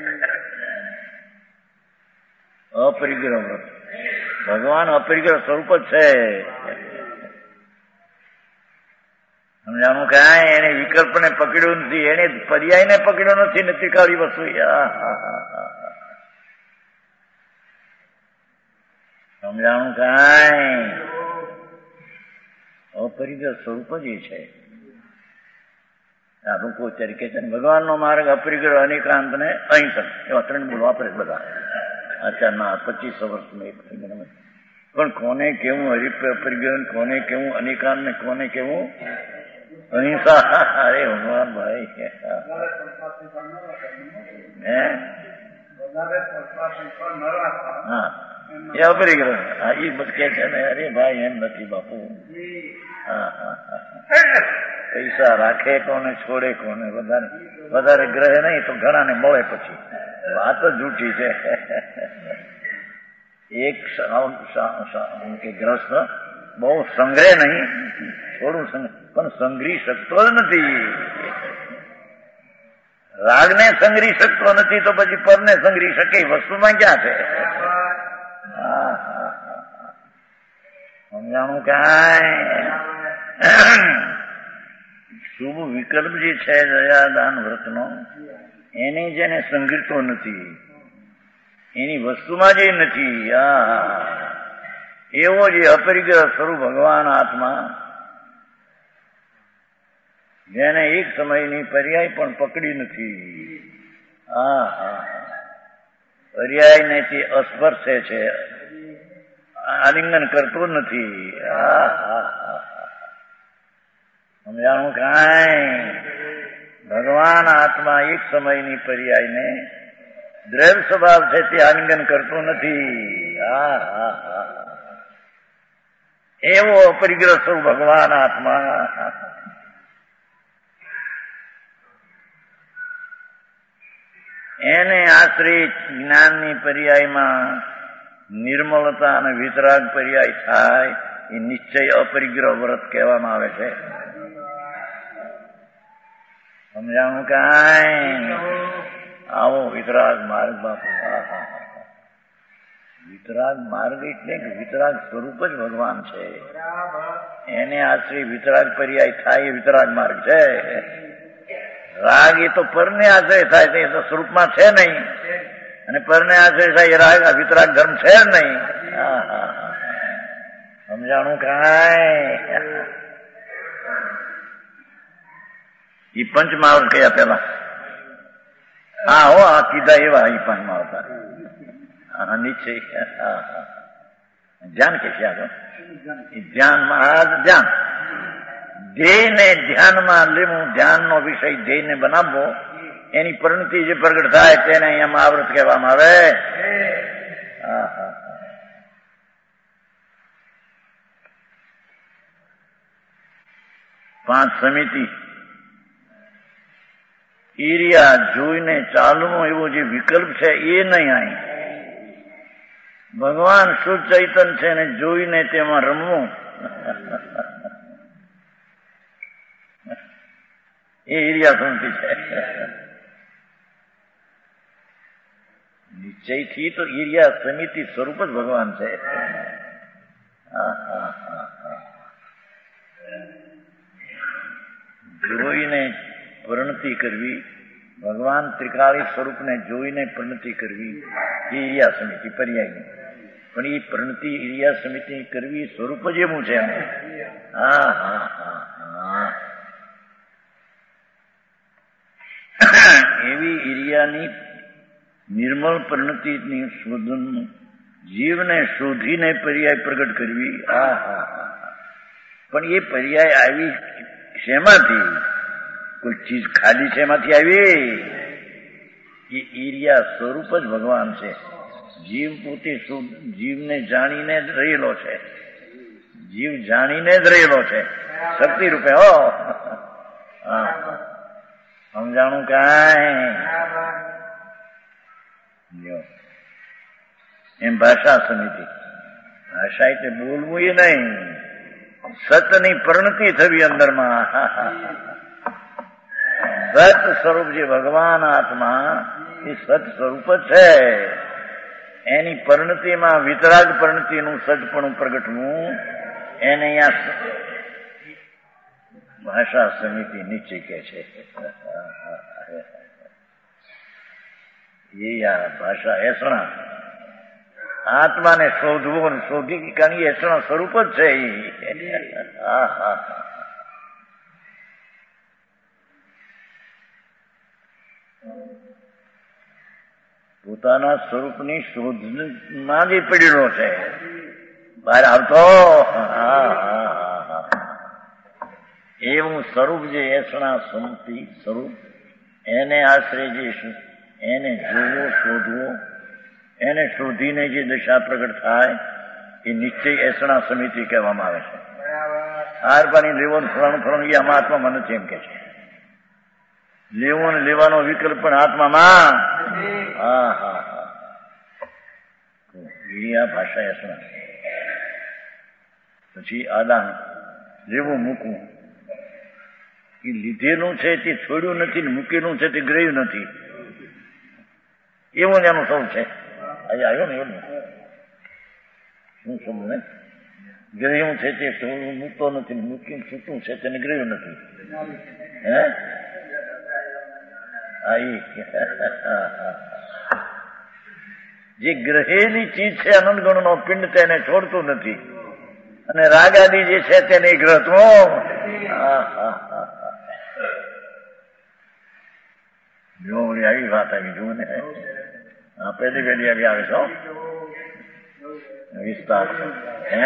અપરિગ્રહ વ્રત. ભગવાન અપરિગ્રહ સ્વરૂપ જ છે. સમજાણું કાંઈ. એને વિકલ્પને પકડ્યું નથી, એને પર્યાયને પકડ્યો નથી, નથી કાળી વસ્તુ. સમજાણું કાંઈ. અપરિગ્રહ સ્વરૂપ જ એ છે. આ લોકો અત્યારે કે છે ભગવાનનો માર્ગ અપરિગ્રહ, અનિકાંત ને અહિંસક, એવા ત્રણ બોલ વાપરે બધા અત્યારના પચીસો વર્ષમાં. પણ કોને કેવું હરિપરિગ્રહ, કોને કેવું અનિકાંત ને કોને કેવું અહિંસા? અરે ભગવાન ભાઈ, હે હા એ અપરિગ્રહ. હા એ બધ કે છે ને, અરે ભાઈ એમ નથી બાપુ. હા હા હા પૈસા રાખે કોને, છોડે કોને. વધારે વધારે ગ્રહ નહીં તો ઘણાને મળે પછી. વાત જ જૂઠી છે. એક કે ગ્રસ્ત બહુ સંગ્રહ નહીં, થોડું પણ સંગ્રહી શકતો જ નથી. રાગને સંગ્રહી શકતો નથી તો પછી પરને સંગ્રહી શકે વસ્તુમાં ક્યાં છે? હા હા હા સમજાણું કાંઈ. શુભ વિકલ્પ જે છે દયાદાન વ્રતનો, એને જેને સંગ્રહતો નથી, એની વસ્તુમાં જે નથી, આ એવો જે અપરિગ્રહ સ્વરૂપ ભગવાન આત્મા, જેને એક સમયની પર્યાય પણ પકડી નથી. હા હા પર્યાયને તે અસ્પર્શે છે, આલિંગન કરતો નથી. હા હા હા સમજાણું કાંઈ. ભગવાન આત્મા એક સમયની પર્યાયને દ્રવ્ય સ્વભાવ છે તે આલિંગન કરતો નથી. હા હા હા એવો અપરિગ્રહ સ્વરૂપ ભગવાન આત્મા. એને આશ્રિત જ્ઞાનની પર્યાયમાં નિર્મળતા અને વિતરાગ પર્યાય થાય, એ નિશ્ચય અપરિગ્રહ વ્રત કહેવામાં આવે છે. સમજાણું કાંઈ. આવો વિતરાગ માર્ગ બાપુ. વિતરાગ માર્ગ એટલે કે વિતરાગ સ્વરૂપ જ ભગવાન છે, એને આશ્રય વિતરાગ પર્યાય થાય એ વિતરાગ માર્ગ છે. રાગ એ તો પરને આશ્રય થાય છે, એ તો સ્વરૂપમાં છે નહીં, અને પરને આશ્રય થાય એ રાગ વિતરાગ ધર્મ છે જ નહીં. સમજાણું કાંઈ. એ પંચમહાવત કયા પેલા? હા હો આ કીધા એવા એ પંચમહાવત. હા નિશ્ચય ધ્યાન કે છે આગળ. ધ્યાનમાં ધ્યાન, ધ્યેયને ધ્યાનમાં લેવું, ધ્યાનનો વિષય ધ્યેયને બનાવવો, એની પરિણતિ જે પ્રગટ થાય તેને અહીંયા મહાવ્રત કહેવામાં આવે. હા હા પાંચ સમિતિ એરિયા જોઈને ચાલવું એવો જે વિકલ્પ છે એ નહીં. અહીં ભગવાન શુદ્ધ ચૈતન છે ને જોઈને તેમાં રમવું એ એરિયા સમિતિ છે. નિશ્ચયથી તો એરિયા સમિતિ સ્વરૂપ જ ભગવાન છે. જોઈને પરિણતિ કરવી, ભગવાન ત્રિકાળી સ્વરૂપને જોઈને પરિણતિ કરવી એ ઈરિયા સમિતિ પર્યાયની. પણ એ પરિણતિ ઈરિયા સમિતિ કરવી સ્વરૂપ જ એવું છે. હા હા હા હા એવી ઈરિયાની નિર્મળ પરિણતિની શોધન જીવને શોધીને પર્યાય પ્રગટ કરવી. હા હા હા પણ એ પર્યાય આવી શેમાંથી? કોઈ ચીજ ખાલી છે એમાંથી આવી? એ ઈરિયા સ્વરૂપ જ ભગવાન છે. જીવ પોતે જીવને જાણીને જ રહેલો છે. જીવ જાણીને જ રહેલો છે શક્તિ રૂપે. હો હા સમજાણું કાંઈ? એમ ભાષા સમિતિ. ભાષા એટલે બોલવું એ નહીં, સતની પરિણતિ થવી અંદરમાં. સત સ્વરૂપ જે ભગવાન આત્મા એ સત સ્વરૂપ જ છે. એની પરિણતિમાં વિતરાગ પરિણતિનું સજપણું પ્રગટવું એને અહીંયા ભાષા સમિતિ નીચે કે છે. એ આ ભાષા એસણા આત્માને શોધવું શોધી કારણ એસણા સ્વરૂપ જ છે. હા હા પોતાના સ્વરૂપની શોધમાં જ પડેલો છે, બહાર આવતો. એવું સ્વરૂપ જે એસણા સંતિ સ્વરૂપ એને આશરે જે એને જોવો શોધવો એને શોધીને જે દશા પ્રગટ થાય એ નિશ્ચય એસણા સમિતિ કહેવામાં આવે છે. હાર પાણી લેવો ફલાણું ફલાણું એ આમાં આત્મામાં નથી એમ કે છે. લેવો ને લેવાનો વિકલ્પ પણ આત્મામાં. હા હા હા આ ભાષા એસણા. પછી આદાન લેવું મૂકવું એ લીધેલું છે તે છોડ્યું નથી ને મૂકેલું છે તે ગ્રહ્યું નથી. એવું જ એનું સૌ છે. અહીંયા આવ્યો ને એવું શું સમજ ને ગ્રહ્યું છે તે છોડવું મૂકતો નથી, મૂકીને છૂટું છે તેને ગ્રહ્યું નથી. હે જે ગ્રહેલી ચીજ છે અનંત ગુણ નો પિંડ તેને છોડતું નથી અને રાગાદી જે છે તેને ગ્રહતું. જો આવી વાત આવી જુઓ ને પેલી પેલી આવી આવે છો વિસ્તાર. હે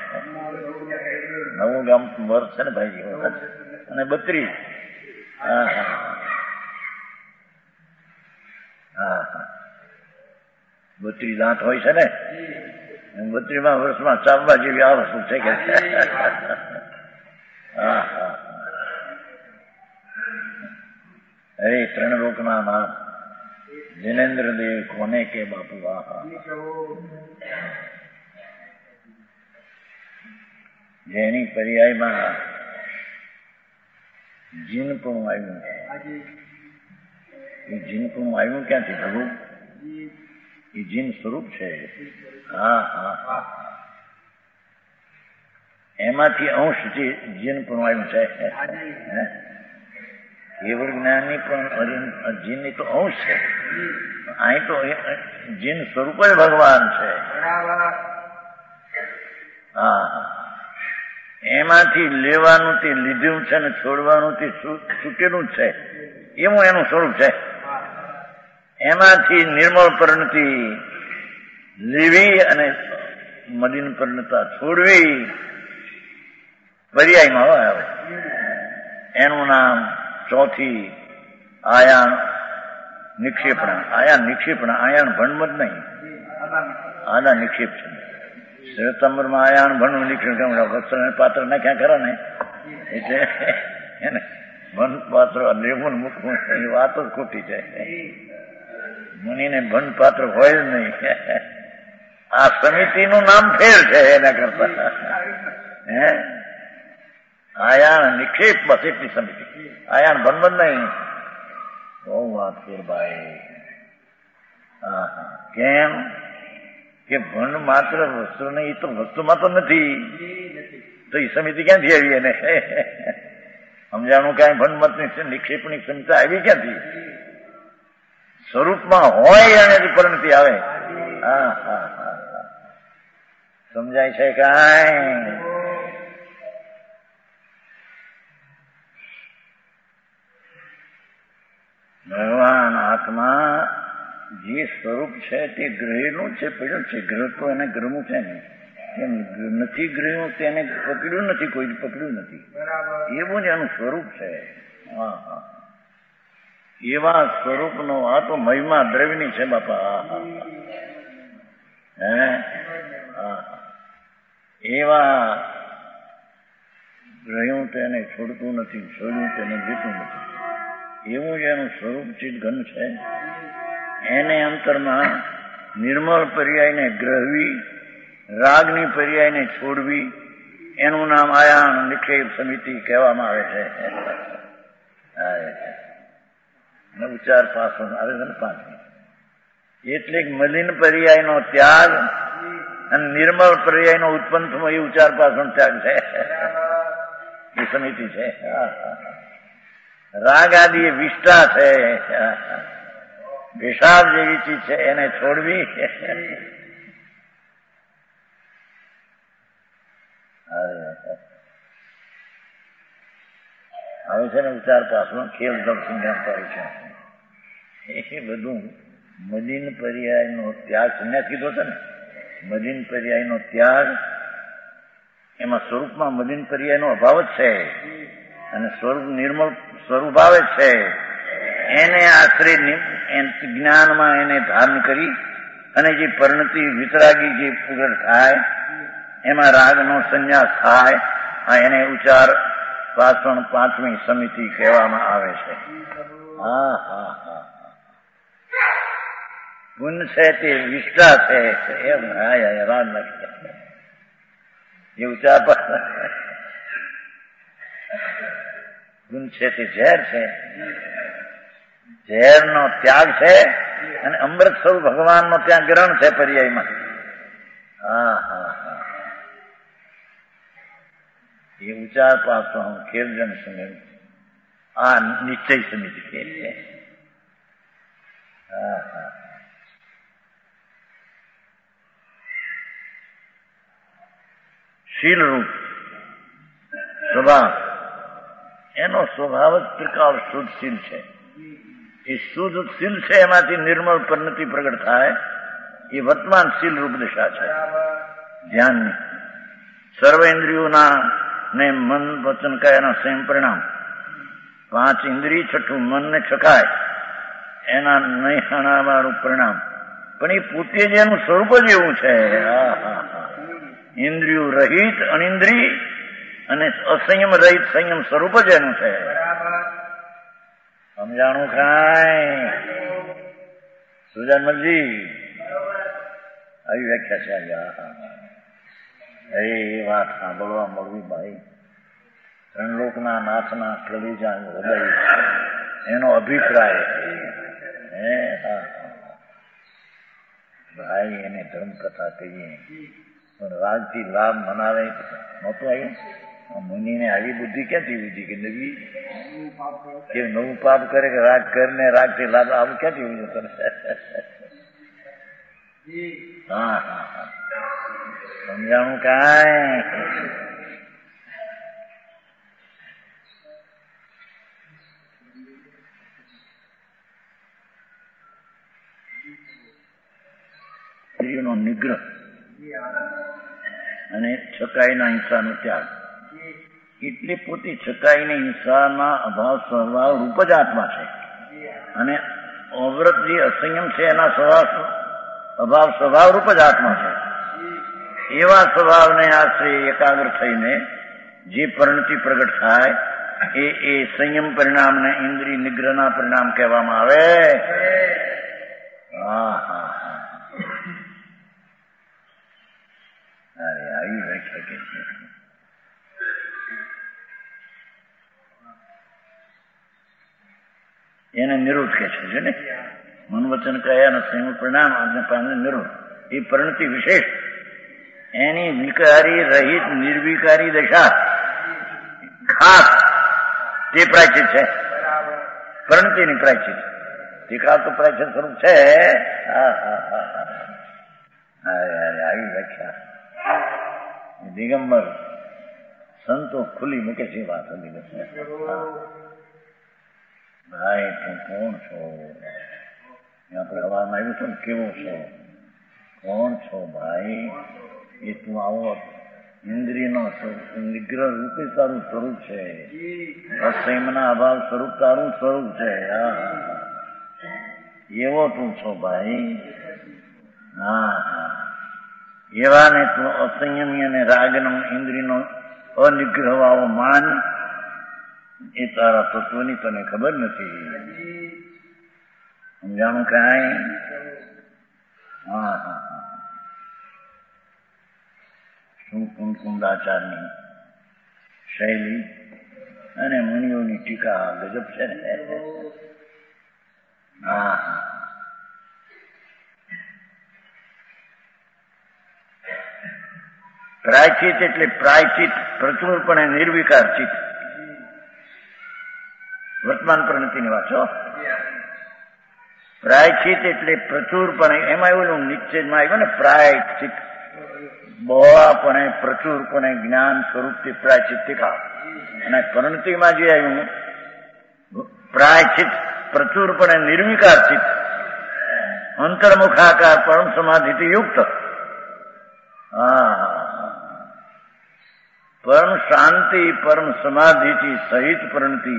નવું ગામ વર્ષ છે ને ભાઈ અને બત્રીસ. હા હા હા હા બત્રીસ દાંત હોય છે ને બત્રીસમાં વર્ષમાં ચાલવા જેવી આ વસ્તુ છે કે. હા હા અરે ત્રણ લોકના નામ જિનેન્દ્ર દેવ કોને કે બાપુ. હા હા જેની પર્યાયમાં જીન પણ આવ્યું. એ જીન પણ આવ્યું ક્યાંથી પ્રભુ? એ જીન સ્વરૂપ છે. હા હા હા એમાંથી અંશ જે જીન પણ આવ્યું છે. કેવળ જ્ઞાનની પણ જીનની તો અંશ છે. અહીં તો જીન સ્વરૂપ જ ભગવાન છે. હા એમાંથી લેવાનું તે લીધું છે ને છોડવાનું તે છૂટેલું જ છે. એવું એનું સ્વરૂપ છે. એમાંથી નિર્મળ પરિણતિ લેવી અને મલિન પરિણતા છોડવી પર્યાયમાં આવે. એનું નામ ચોથી આયાન નિક્ષેપણા. આયાન નિક્ષેપણા આયાન ભણમ જ નહીં, આના નિક્ષેપ છે. શ્વેતાંબરમાં આયાન ભણવું નિક્ષેપ વસ્ત્ર પાત્ર નાખ્યા ખરા ને એટલે એને ભન પાત્ર લેવું મૂકવું એ વાત જ ખોટી છે. મુનિને ભન પાત્ર હોય જ નહીં. આ સમિતિનું નામ ફેર છે એના કરતા. હે આયાન નિક્ષેપ બસ એટલી સમિતિ. આયાન ભનબંધ નહીં. બહુ વાત ફેર ભાઈ. હા હા કેમ કે ભણ માત્ર વસ્તુ નહીં, એ તો વસ્તુમાં તો નથી તો એ સમિતિ ક્યાંથી આવી એને? સમજાણું કાંઈ ભનમતની નિક્ષેપની ક્ષમતા આવી ક્યાંથી? સ્વરૂપમાં હોય અને પરિણતિ આવે. હા હા હા સમજાય છે કાંઈ? ભગવાન આત્મા જે સ્વરૂપ છે તે ગ્રહેલું છે, પડ્યું છે. ગ્રહ તો એને ગ્રહનું છે ને, એમ નથી ગ્રહ્યું તેને પકડ્યું નથી, કોઈ પકડ્યું નથી. એવું જ એનું સ્વરૂપ છે. હા હા એવા સ્વરૂપનો આ તો મહિમા દ્રવ્યની છે બાપા. હા હા હે હા એવા રહ્યું તેને છોડતું નથી, છોડ્યું તેને જીતું નથી. એવું જ એનું સ્વરૂપ ચિત ઘન છે. એને અંતરમાં નિર્મળ પર્યાયને ગ્રહવી, રાગની પર્યાયને છોડવી, એનું નામ આયાન નિક્ષેપ સમિતિ કહેવામાં આવે છે. ઉચ્ચાર પાસો આવે છે ને પાંચ. એટલે મલિન પર્યાયનો ત્યાગ અને નિર્મળ પર્યાયનો ઉત્પન્ન થવો એ ઉચ્ચાર પાસો ત્યાગ છે. એ સમિતિ છે. રાગ આદિ એ વિષ્ટા છે, પેશાબ જેવી ચીજ છે, એને છોડવી. આવે છે ને ઉચ્ચાર પાસનો ખેલ દર્શન કરે છે. એ બધું મલિન પર્યાયનો ત્યાગ સંન્યાસ કીધો છે ને. મલિન પર્યાયનો ત્યાગ, એમાં સ્વરૂપમાં મલિન પર્યાયનો અભાવ જ છે અને સ્વરૂપ નિર્મળ સ્વરૂપ આવે છે. એને આશ્રય જ્ઞાનમાં એને ધારણ કરી અને જે પરિણતિ વિતરાગી જે પ્રગટ થાય એમાં રાગનો સંન્યાસ થાય. એને ઉચ્ચાર પાસણ પાંચમી સમિતિ કહેવામાં આવે છે. હા હા હા ગુણ છે તે વિષ્ટા છે એમ. હા રાગ નથી એ ઉચ્ચાર ગુણ છે તે ઝેર છે, ઝેરનો ત્યાગ છે અને અમૃત સ્વરૂપ ભગવાનનો ત્યાં ગ્રહણ છે પર્યાયમાં. હા હા હા એ ઉચ્ચાર પાસો ખેલજન સમિતિ, આ નિશ્ચય સમિતિ છે. હા હા શીલ રૂપ સ્વભાવ, એનો સ્વભાવ જ ત્રિકાળ શુદ્ધ શીલ છે. એ શુદ્ધ શીલ છે એમાંથી નિર્મળ પરિણતિ પ્રગટ થાય. એ વર્તમાન શીલ રૂપ દિશા છે ધ્યાનની. સર્વ ઇન્દ્રિયોના ને મન વચન કાયાના સંયમ પરિણામ. પાંચ ઇન્દ્રિય, છઠ્ઠું મનને છકાય એના નૈહાણાવાળું પરિણામ. પણ એ પોતે જ એનું સ્વરૂપ જ એવું છે. હા હા હા ઇન્દ્રિયો રહિત અનિન્દ્રિય અને અસંયમ રહિત સંયમ સ્વરૂપ જ એનું છે. સમજાણું કાંઈ? સુજાનમલજી આવી વ્યાખ્યા છે. એ વાત સાંભળવા મળવી ભાઈ. ત્રણલોકના નાથના કલેજા હૃદય એનો અભિપ્રાય હે. હા ભાઈ એને ધર્મકથા કહીએ પણ રાગથી લાભ મનાવે નહોતું આવ્યું. મુનિને આવી બુદ્ધિ ક્યાંથી બુદ્ધિ કે નવી કે નવું પાપ કરે કે રાગ કરીને રાગથી લાભ આવું ક્યાંથી એવું કરે? હા હા હા સમજાણું કાંઈ? સ્ત્રીનો નિગ્રહ અને છકાઈના હિંસાનો ત્યાગ. એટલે પોતે છકાઈને હિંસાના અભાવ સ્વભાવ રૂપ જ આત્મા છે અને અવ્રત જે અસંયમ છે એના સ્વભાવ અભાવ સ્વભાવ રૂપ જ આત્મા છે. એવા સ્વભાવને આશ્રય એકાગ્ર થઈને જે પરિણતિ પ્રગટ થાય એ એ સંયમ પરિણામને ઇન્દ્રિય નિગ્રહના પરિણામ કહેવામાં આવે. હા હા હા અરે આવી વ્યાખ્યા કે છે. એને નિરોધ કે છે ને. મન વચન કયા અને સંયમ પરિણામ આજને પામે નિરોધ. એ પરિણતિ વિશેષ એની વિકારી રહિત નિર્વિકારી દશા ખાસ તે પ્રાયચિત છે, પરિણતિની પ્રાયચિત. ટીકા તો પ્રાયચિત સ્વરૂપ છે. હા હા હા આવી વ્યાખ્યા દિગંબર સંતો ખુલ્લી મૂકે છે વાત. ભાઈ તું કોણ છો? આપણે હવામાં આવ્યું છે ને, કેવો છો, કોણ છો ભાઈ? એ તું આવો ઇન્દ્રિયનો નિગ્રહ રૂપે તારું સ્વરૂપ છે, અસંયમના અભાવ સ્વરૂપ તારું સ્વરૂપ છે. એવો તું છો ભાઈ. હા હા એવા ને તું અસંયમી અને રાગનો ઇન્દ્રિયનો અનિગ્રહ વાળો માન, એ તારા તત્વની તને ખબર નથી. સમજાણું કાંઈ? હા હા હા શું કુંકુંદાચારની શૈલી અને મુનિઓની ટીકા ગજબ છે ને. હા હા પ્રાયચિત એટલે પ્રાયચિત પ્રચુરપણે નિર્વિકાર ચિત્ત. વર્તમાન પરિણતિની વાત છો. પ્રાયચિત એટલે પ્રચુરપણે, એમાં એવું નિશ્ચયમાં આવ્યું ને પ્રાયચિત, બહોળાપણે પ્રચુરપણે જ્ઞાન સ્વરૂપથી પ્રાયચિત ટીકા. અને પરિણતિમાં જે આવ્યું પ્રાયચિત પ્રચુરપણે નિર્વિકાર ચિત્ત, અંતર્મુખાકાર પરમ સમાધિથી યુક્ત. હા પરમ શાંતિ પરમ સમાધિથી સહિત પરિણતિ,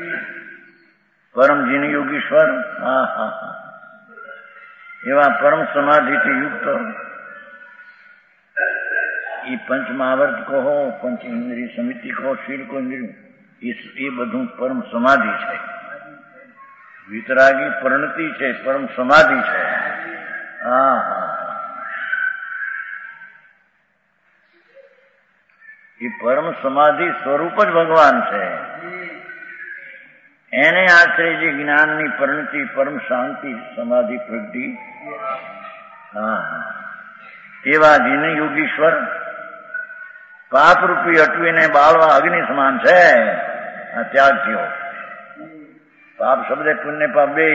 પરમ જીન યોગીશ્વર. હા હા હા એવા પરમ સમાધિથી યુક્ત. એ પંચ મહાવર્ત કહો, પંચ ઇન્દ્રિય સમિતિ કહો, શીલ કહો, ઇન્દ્રિય, એ બધું પરમ સમાધિ છે. વિતરાગી પરિણતિ છે, પરમ સમાધિ છે. હા હા એ પરમ સમાધિ સ્વરૂપ જ ભગવાન છે. એને આશરે જે જ્ઞાનની પરિણતિ, પરમ શાંતિ સમાધિ પ્રગતિ. હા હા એવા જીન યોગીશ્વર પાપરૂપી અટવીને બાળવા અગ્નિ સમાન છે. આ ત્યાગ થયો. પાપ શબ્દ પુણ્ય પાપ બે,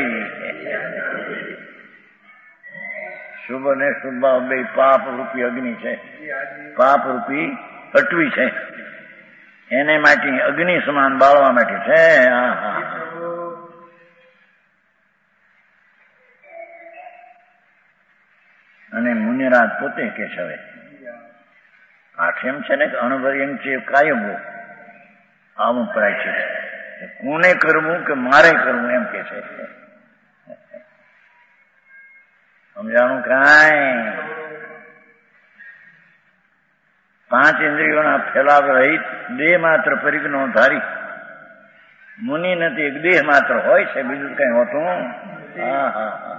શુભ ને શુભ ભાવ બે પાપ રૂપી અગ્નિ છે. પાપ રૂપી અટવી છે, એને માટે અગ્નિ સમાન બાળવા માટે છે. હા હા અને મુનિરાજ પોતે કે છે હવે આઠેમ છે ને કે અણભર્યમ છે કાયમો આવું પ્રાય છે. કોને કરવું કે મારે કરવું એમ કે છે. સમજાણું કાંઈ? પાંચ ઇન્દ્રિયોના ફેલાવ રહિત દેહ માત્ર પરિજ્ઞો ધારી મુનિ નથી, એક દેહ માત્ર હોય છે, બીજું કઈ હોતું. હા હા હા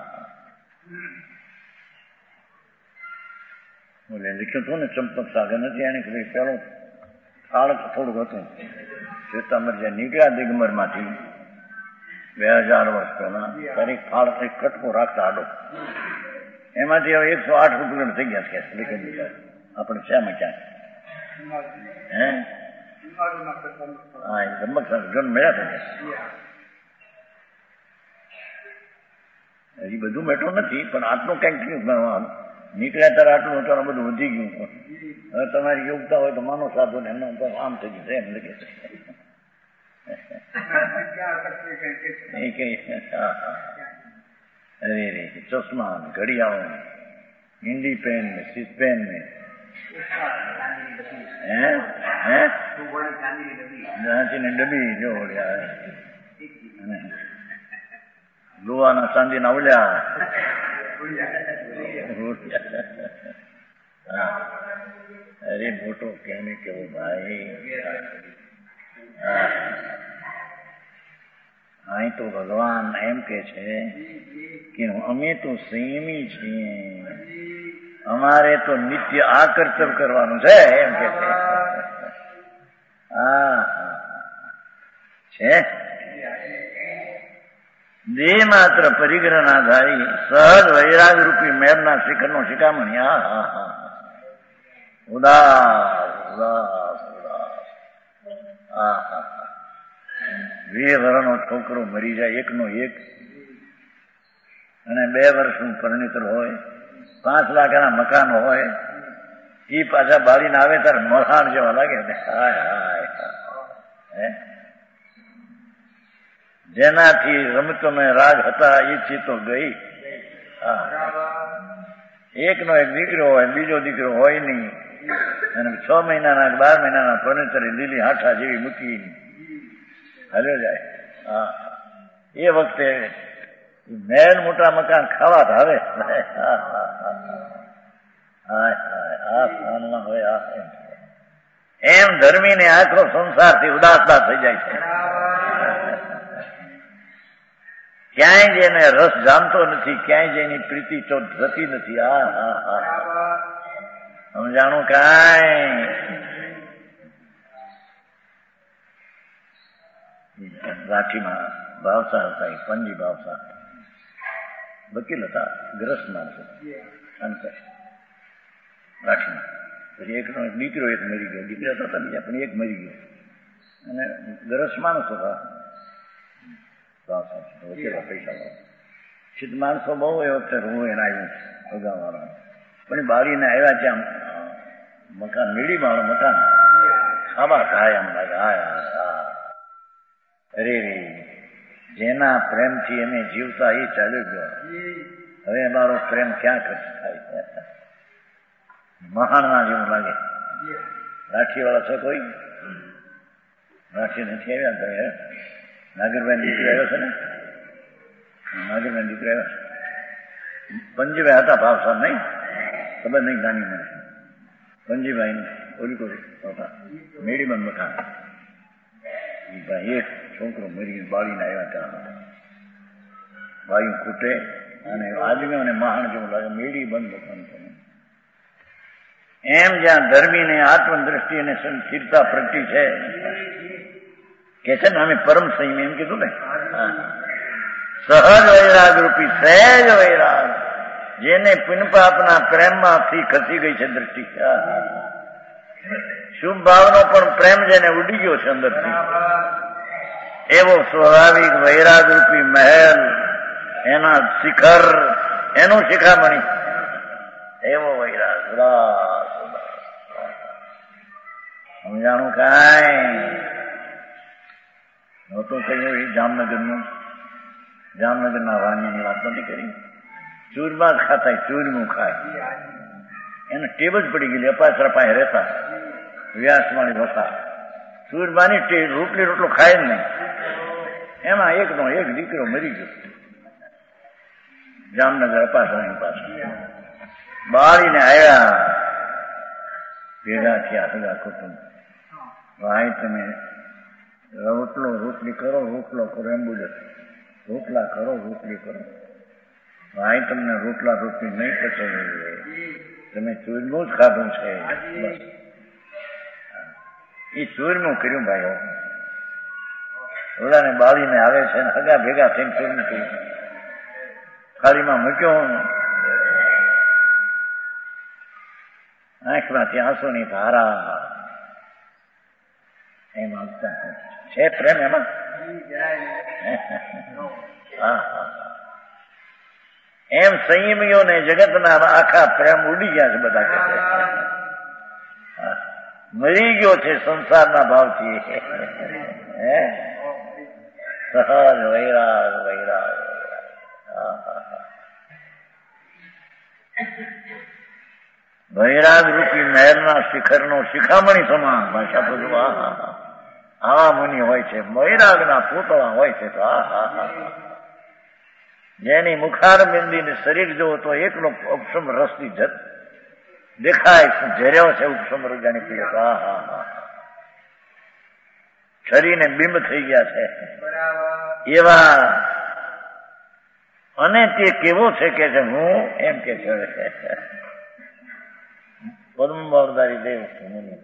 બોલે લખ્યું હતું ને ચંપક સાગર નથી, એને કઈ પેલો ફાળ થોડુંક હતું. શ્વેતાંબર જ્યાં નીકળ્યા દિગંબર માંથી બે હજાર વર્ષ પહેલા, ત્યારે ફાળ કટકો રાખતા આડો, એમાંથી હવે એકસો આઠ રૂપિયા થઈ ગયા છે. આપણે શામાં ક્યાં હે હા ચંપક સાગર જન્મ મળ્યા થઈ ગયા. હજી બધું બેઠો નથી, પણ આટલું કઈક થયું. નીકળ્યા ત્યારે આટલું અત્યારે બધું વધી ગયું. હવે તમારી યોગતા હોય તો માનો સાધુ ને એમનો આમ થઈ ગયું છે એમ લખે છે. એ કઈ અરે રે ચશ્મા ઘડિયાળો હિન્દી પેન ને સીસ પેન ને હે હે ચાંદીની ડબ્બી જો લોહાના ચાંદીના ઓલ્યા. અરે મોટો કેને કેવો ભાઈ. અહીં તો ભગવાન એમ કે છે કે અમે તો સંયમી છીએ, અમારે તો નિત્ય આ કર્તવ્ય કરવાનું છે એમ કે છે. હા છે દેહ માત્ર પરિગ્રહ ના ધારી સહજ વૈરાગ રૂપી મેરના શિખર નો શિખામણી. હા હા હા ઉદાસ ઉદાસ ઉદાસ. હા હા હા વીસ વર્ષનો છોકરો મરી જાય એકનો એક, અને બે વર્ષનું પરણિતર હોય, પાંચ લાખના મકાન હોય, એ પાછા બાળીને આવે ત્યારે મહાણ જેવા લાગે ને. હાય હાય હે જેનાથી રમતોને રાગ હતા એ ચીતો ગઈ. એકનો એક દીકરો હોય, બીજો દીકરો હોય નહીં, અને છ મહિનાના બાર મહિનાના પરણિતરે લીલી હાઠા જેવી મૂકી હાલ્યો જાય. હા, એ વખતે મહેલ મોટા મકાન ખાવા ધાવે. હોય એમ ધર્મીને આખો સંસારથી ઉદાસતા થઈ જાય છે. ક્યાંય જેને રસ જામતો નથી, ક્યાંય જેની પ્રીતિ તો થતી નથી. હા હા હા સમજાણું કાંઈ. રાઠીમાં ભાવસા હતા, એ પંજી ભાવસા વકીલ હતા, ગ્રસ્ત માણસો અંતર રાઠીમાં. પછી એકનો એક દીકરો એક મરી ગયો, દીકરા હતા બીજા પણ એક મરી ગયો, અને ગ્રસ્ત માણસ હતા વકીલા પૈસા સિદ્ધ માણસો બહુ એ વખતે હું એને આવ્યું અગાવાળા, પણ બાળીને આવ્યા ત્યાં મકાન મેળી મારો મકાન ખાવા ખાય આમ લાગે. હા હા અરે રે જેના પ્રેમથી એને જીવતા એ ચાલ્યો ગયો. હવે મારો પ્રેમ ક્યાં ખર્ચ થાય? મહાણના જેવું લાગે. રાઠીવાળા છે કોઈ? રાઠી નથી આવ્યા ભાઈ. નાગરભાઈ દીકરી આવ્યો છે ને, નાગરભાઈ દીકરી આવ્યો છે. પંજીભાઈ હતા ભાવસાર નહીં, ખબર નહીં જાણી મને. પંજીભાઈ ઓલી કોઈ હતા મેડીબંધ મકાન. એક છોકરો મરી બાળીને આવ્યા ત્યાં બાળી ખૂટે, અને આદમી અને મહાણ જેવું લાગે. મેળી બંધ મકાન છે. એમ જ્યાં ધર્મીને આત્મદ્રષ્ટિ અને સ્થિરતા પ્રગટી છે કે છે ને, અમે પરમ સંયમ એમ કીધું ને. સહજ વૈરાગ રૂપી સહેજ વૈરાગ, જેને પુનપાપના પ્રેમમાંથી ખસી ગઈ છે દ્રષ્ટિ. શુભ ભાવનો પણ પ્રેમ જેને ઉડી ગયો છે અંદરથી, એવો સ્વાભાવિક વૈરાગ રૂપી મહેલ, એના શિખર, એનું શિખામણી, એવો વૈરાગ. સમજાણું કાંઈ નહોતું કહ્યું. એ જામનગરનું, જામનગરના વાણીની વાત નથી કરી. ચૂરમા ખાતા, ચૂરમું ખાય, એને ટેબ જ પડી ગયેલી. અપાસરા પાસે રહેતા વ્યાસવાણી વસા, ચૂરમાની ટેબ, રોટલી રોટલો ખાય જ નહીં. એમાં એકનો એક દીકરો મરી ગયો જામનગર અપાસરાની પાસે. બાળીને આવ્યા, ભેગા થયા સગા કુટુંબ. ભાઈ તમે રોટલો રોટલી કરો, રોટલો કરો, એમ્બ્યુલન્સ રોટલા કરો, રોટલી કરો. ભાઈ તમને રોટલા રોટલી નહીં પચે, તમે ચૂરમું જ ખાધું છે. બસ એ ચૂરમું કર્યું ભાઈઓ. ઓલાને બાળીને આવે છે, હગા ભેગા થઈને ચૂરમું કર્યું, થાળીમાં મૂક્યો. આંખમાંથી આંસુની ધારા એમાં છે. પ્રેમ એમાં. એમ સંયમીઓને જગતના આખા પ્રેમ ઉડી ગયા છે બધા કે મરી ગયો છે સંસારના ભાવથી. હે સહજ વૈરાગ વૈરાગ વૈરાગ રૂપી મહેરના શિખરનો શિખામણી સમાન ભાષા તો જો. આવા મુનિ હોય છે, વૈરાગના પૂતળા હોય છે. તો આ હા હા જેની મુખાર બિંદીને શરીર જોવો તો એકલો ઉપસમ રસની જત દેખાય, ઝર્યો છે ઉપસમ રજાની પીડે. હા હા હા શરીરને બિંબ થઈ ગયા છે એવા. અને તે કેવો છે કે છે હું એમ કે છે પદ્મવરદારી દેવ મુનિ.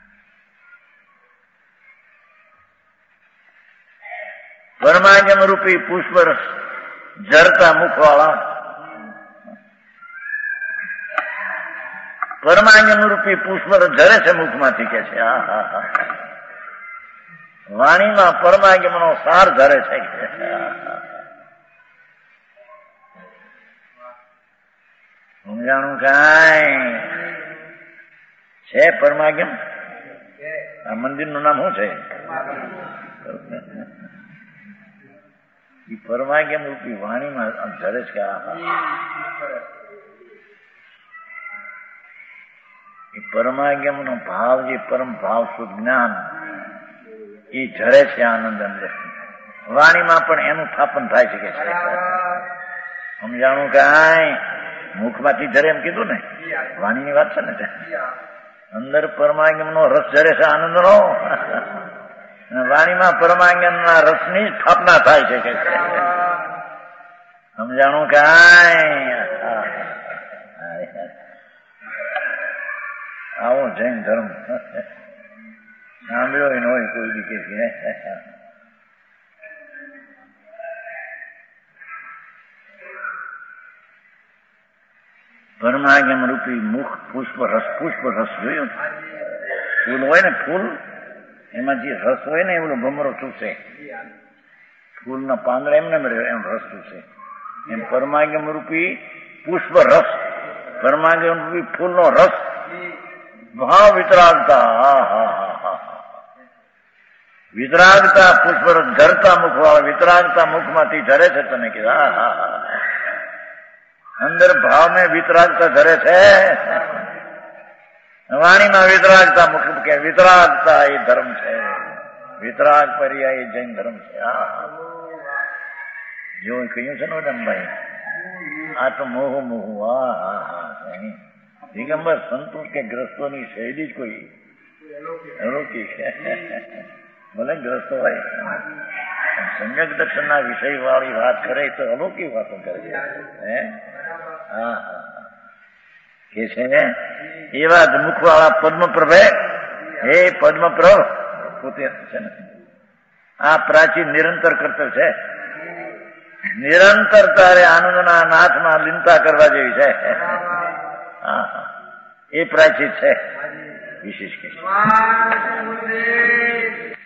પરમાજમ રૂપી પુષ્પ ઝરતા મુખવાળા, પરમાજમ રૂપી પુષ્પ ઝરે છે મુખમાંથી કે છે. હા હા હા વાણીમાં પરમાગમનો સાર ધરે છે. સમજાણું કાંઈ છે પરમાગમ? આ મંદિરનું નામ શું છે? એ પરમાગમ રૂપી વાણીમાં ધરે છે. એ પરમાગમનો ભાવ જે પરમ ભાવ શુદ્ધ જ્ઞાન એ ઝરે છે આનંદ અંદર. વાણીમાં પણ એનું સ્થાપન થાય છે કે સમજાણું કાંઈ? મુખમાંથી ઝરે એમ કીધું ને, વાણીની વાત છે ને. અંદર પરમાગમનો રસ ઝરે છે આનંદનો, વાણીમાં પરમાગમના રસની સ્થાપના થાય છે કે સમજાણું કાંઈ? આવો જૈન ધર્મ સાંભળ્યો ન હોય કોઈ બી કે પરમાગમ રૂપી મુખ પુષ્પ રસ. પુષ્પ રસ જોયું? ફૂલ હોય ને, ફૂલ એમાં જે રસ હોય ને એવડો ભમરો ચૂસે. ફૂલના પાંદડા એમને મળે એમ રસ ચૂસે. એમ પરમાગમ રૂપી પુષ્પ રસ, પરમાગમ રૂપી ફૂલનો રસ મહા વિતરાગતા. હા હા હા હા વિતરાગતા પુષ્પ રસ ધરતા મુખ વાળા વિતરાગતા મુખમાંથી ધરે છે. તમે કીધા હા હા હા અંદર ભાવ ને વિતરાગતા ધરે છે. વાણીમાં વિતરાગતા મુખ કે વિતરાગતા એ ધર્મ છે. વિતરાગ પર્યાય એ જૈન ધર્મ છે. જો કહ્યું છે ને રમભાઈ, આ તો મોહ મોહ. હા હા હા દિગંબર સંતો કે ગ્રસ્તોની શૈલી જ કોઈ અલૌકિક છે. ભલે ગ્રસ્તો હોય સંયક દર્શનના વિષય વાળી વાત કરે તો અલૌકિક વાતો કરે છે. હે હા હા કે છે એવા મુખવાળા પદ્મપ્રભે, હે પદ્મપ્રભ પોતે છે ને આ પ્રાચીન નિરંતર કરતર છે. નિરંતર તારે આનંદના નાથમાં લીનતા કરવા જેવી છે. હા હા એ પ્રાચીન છે વિશેષ કે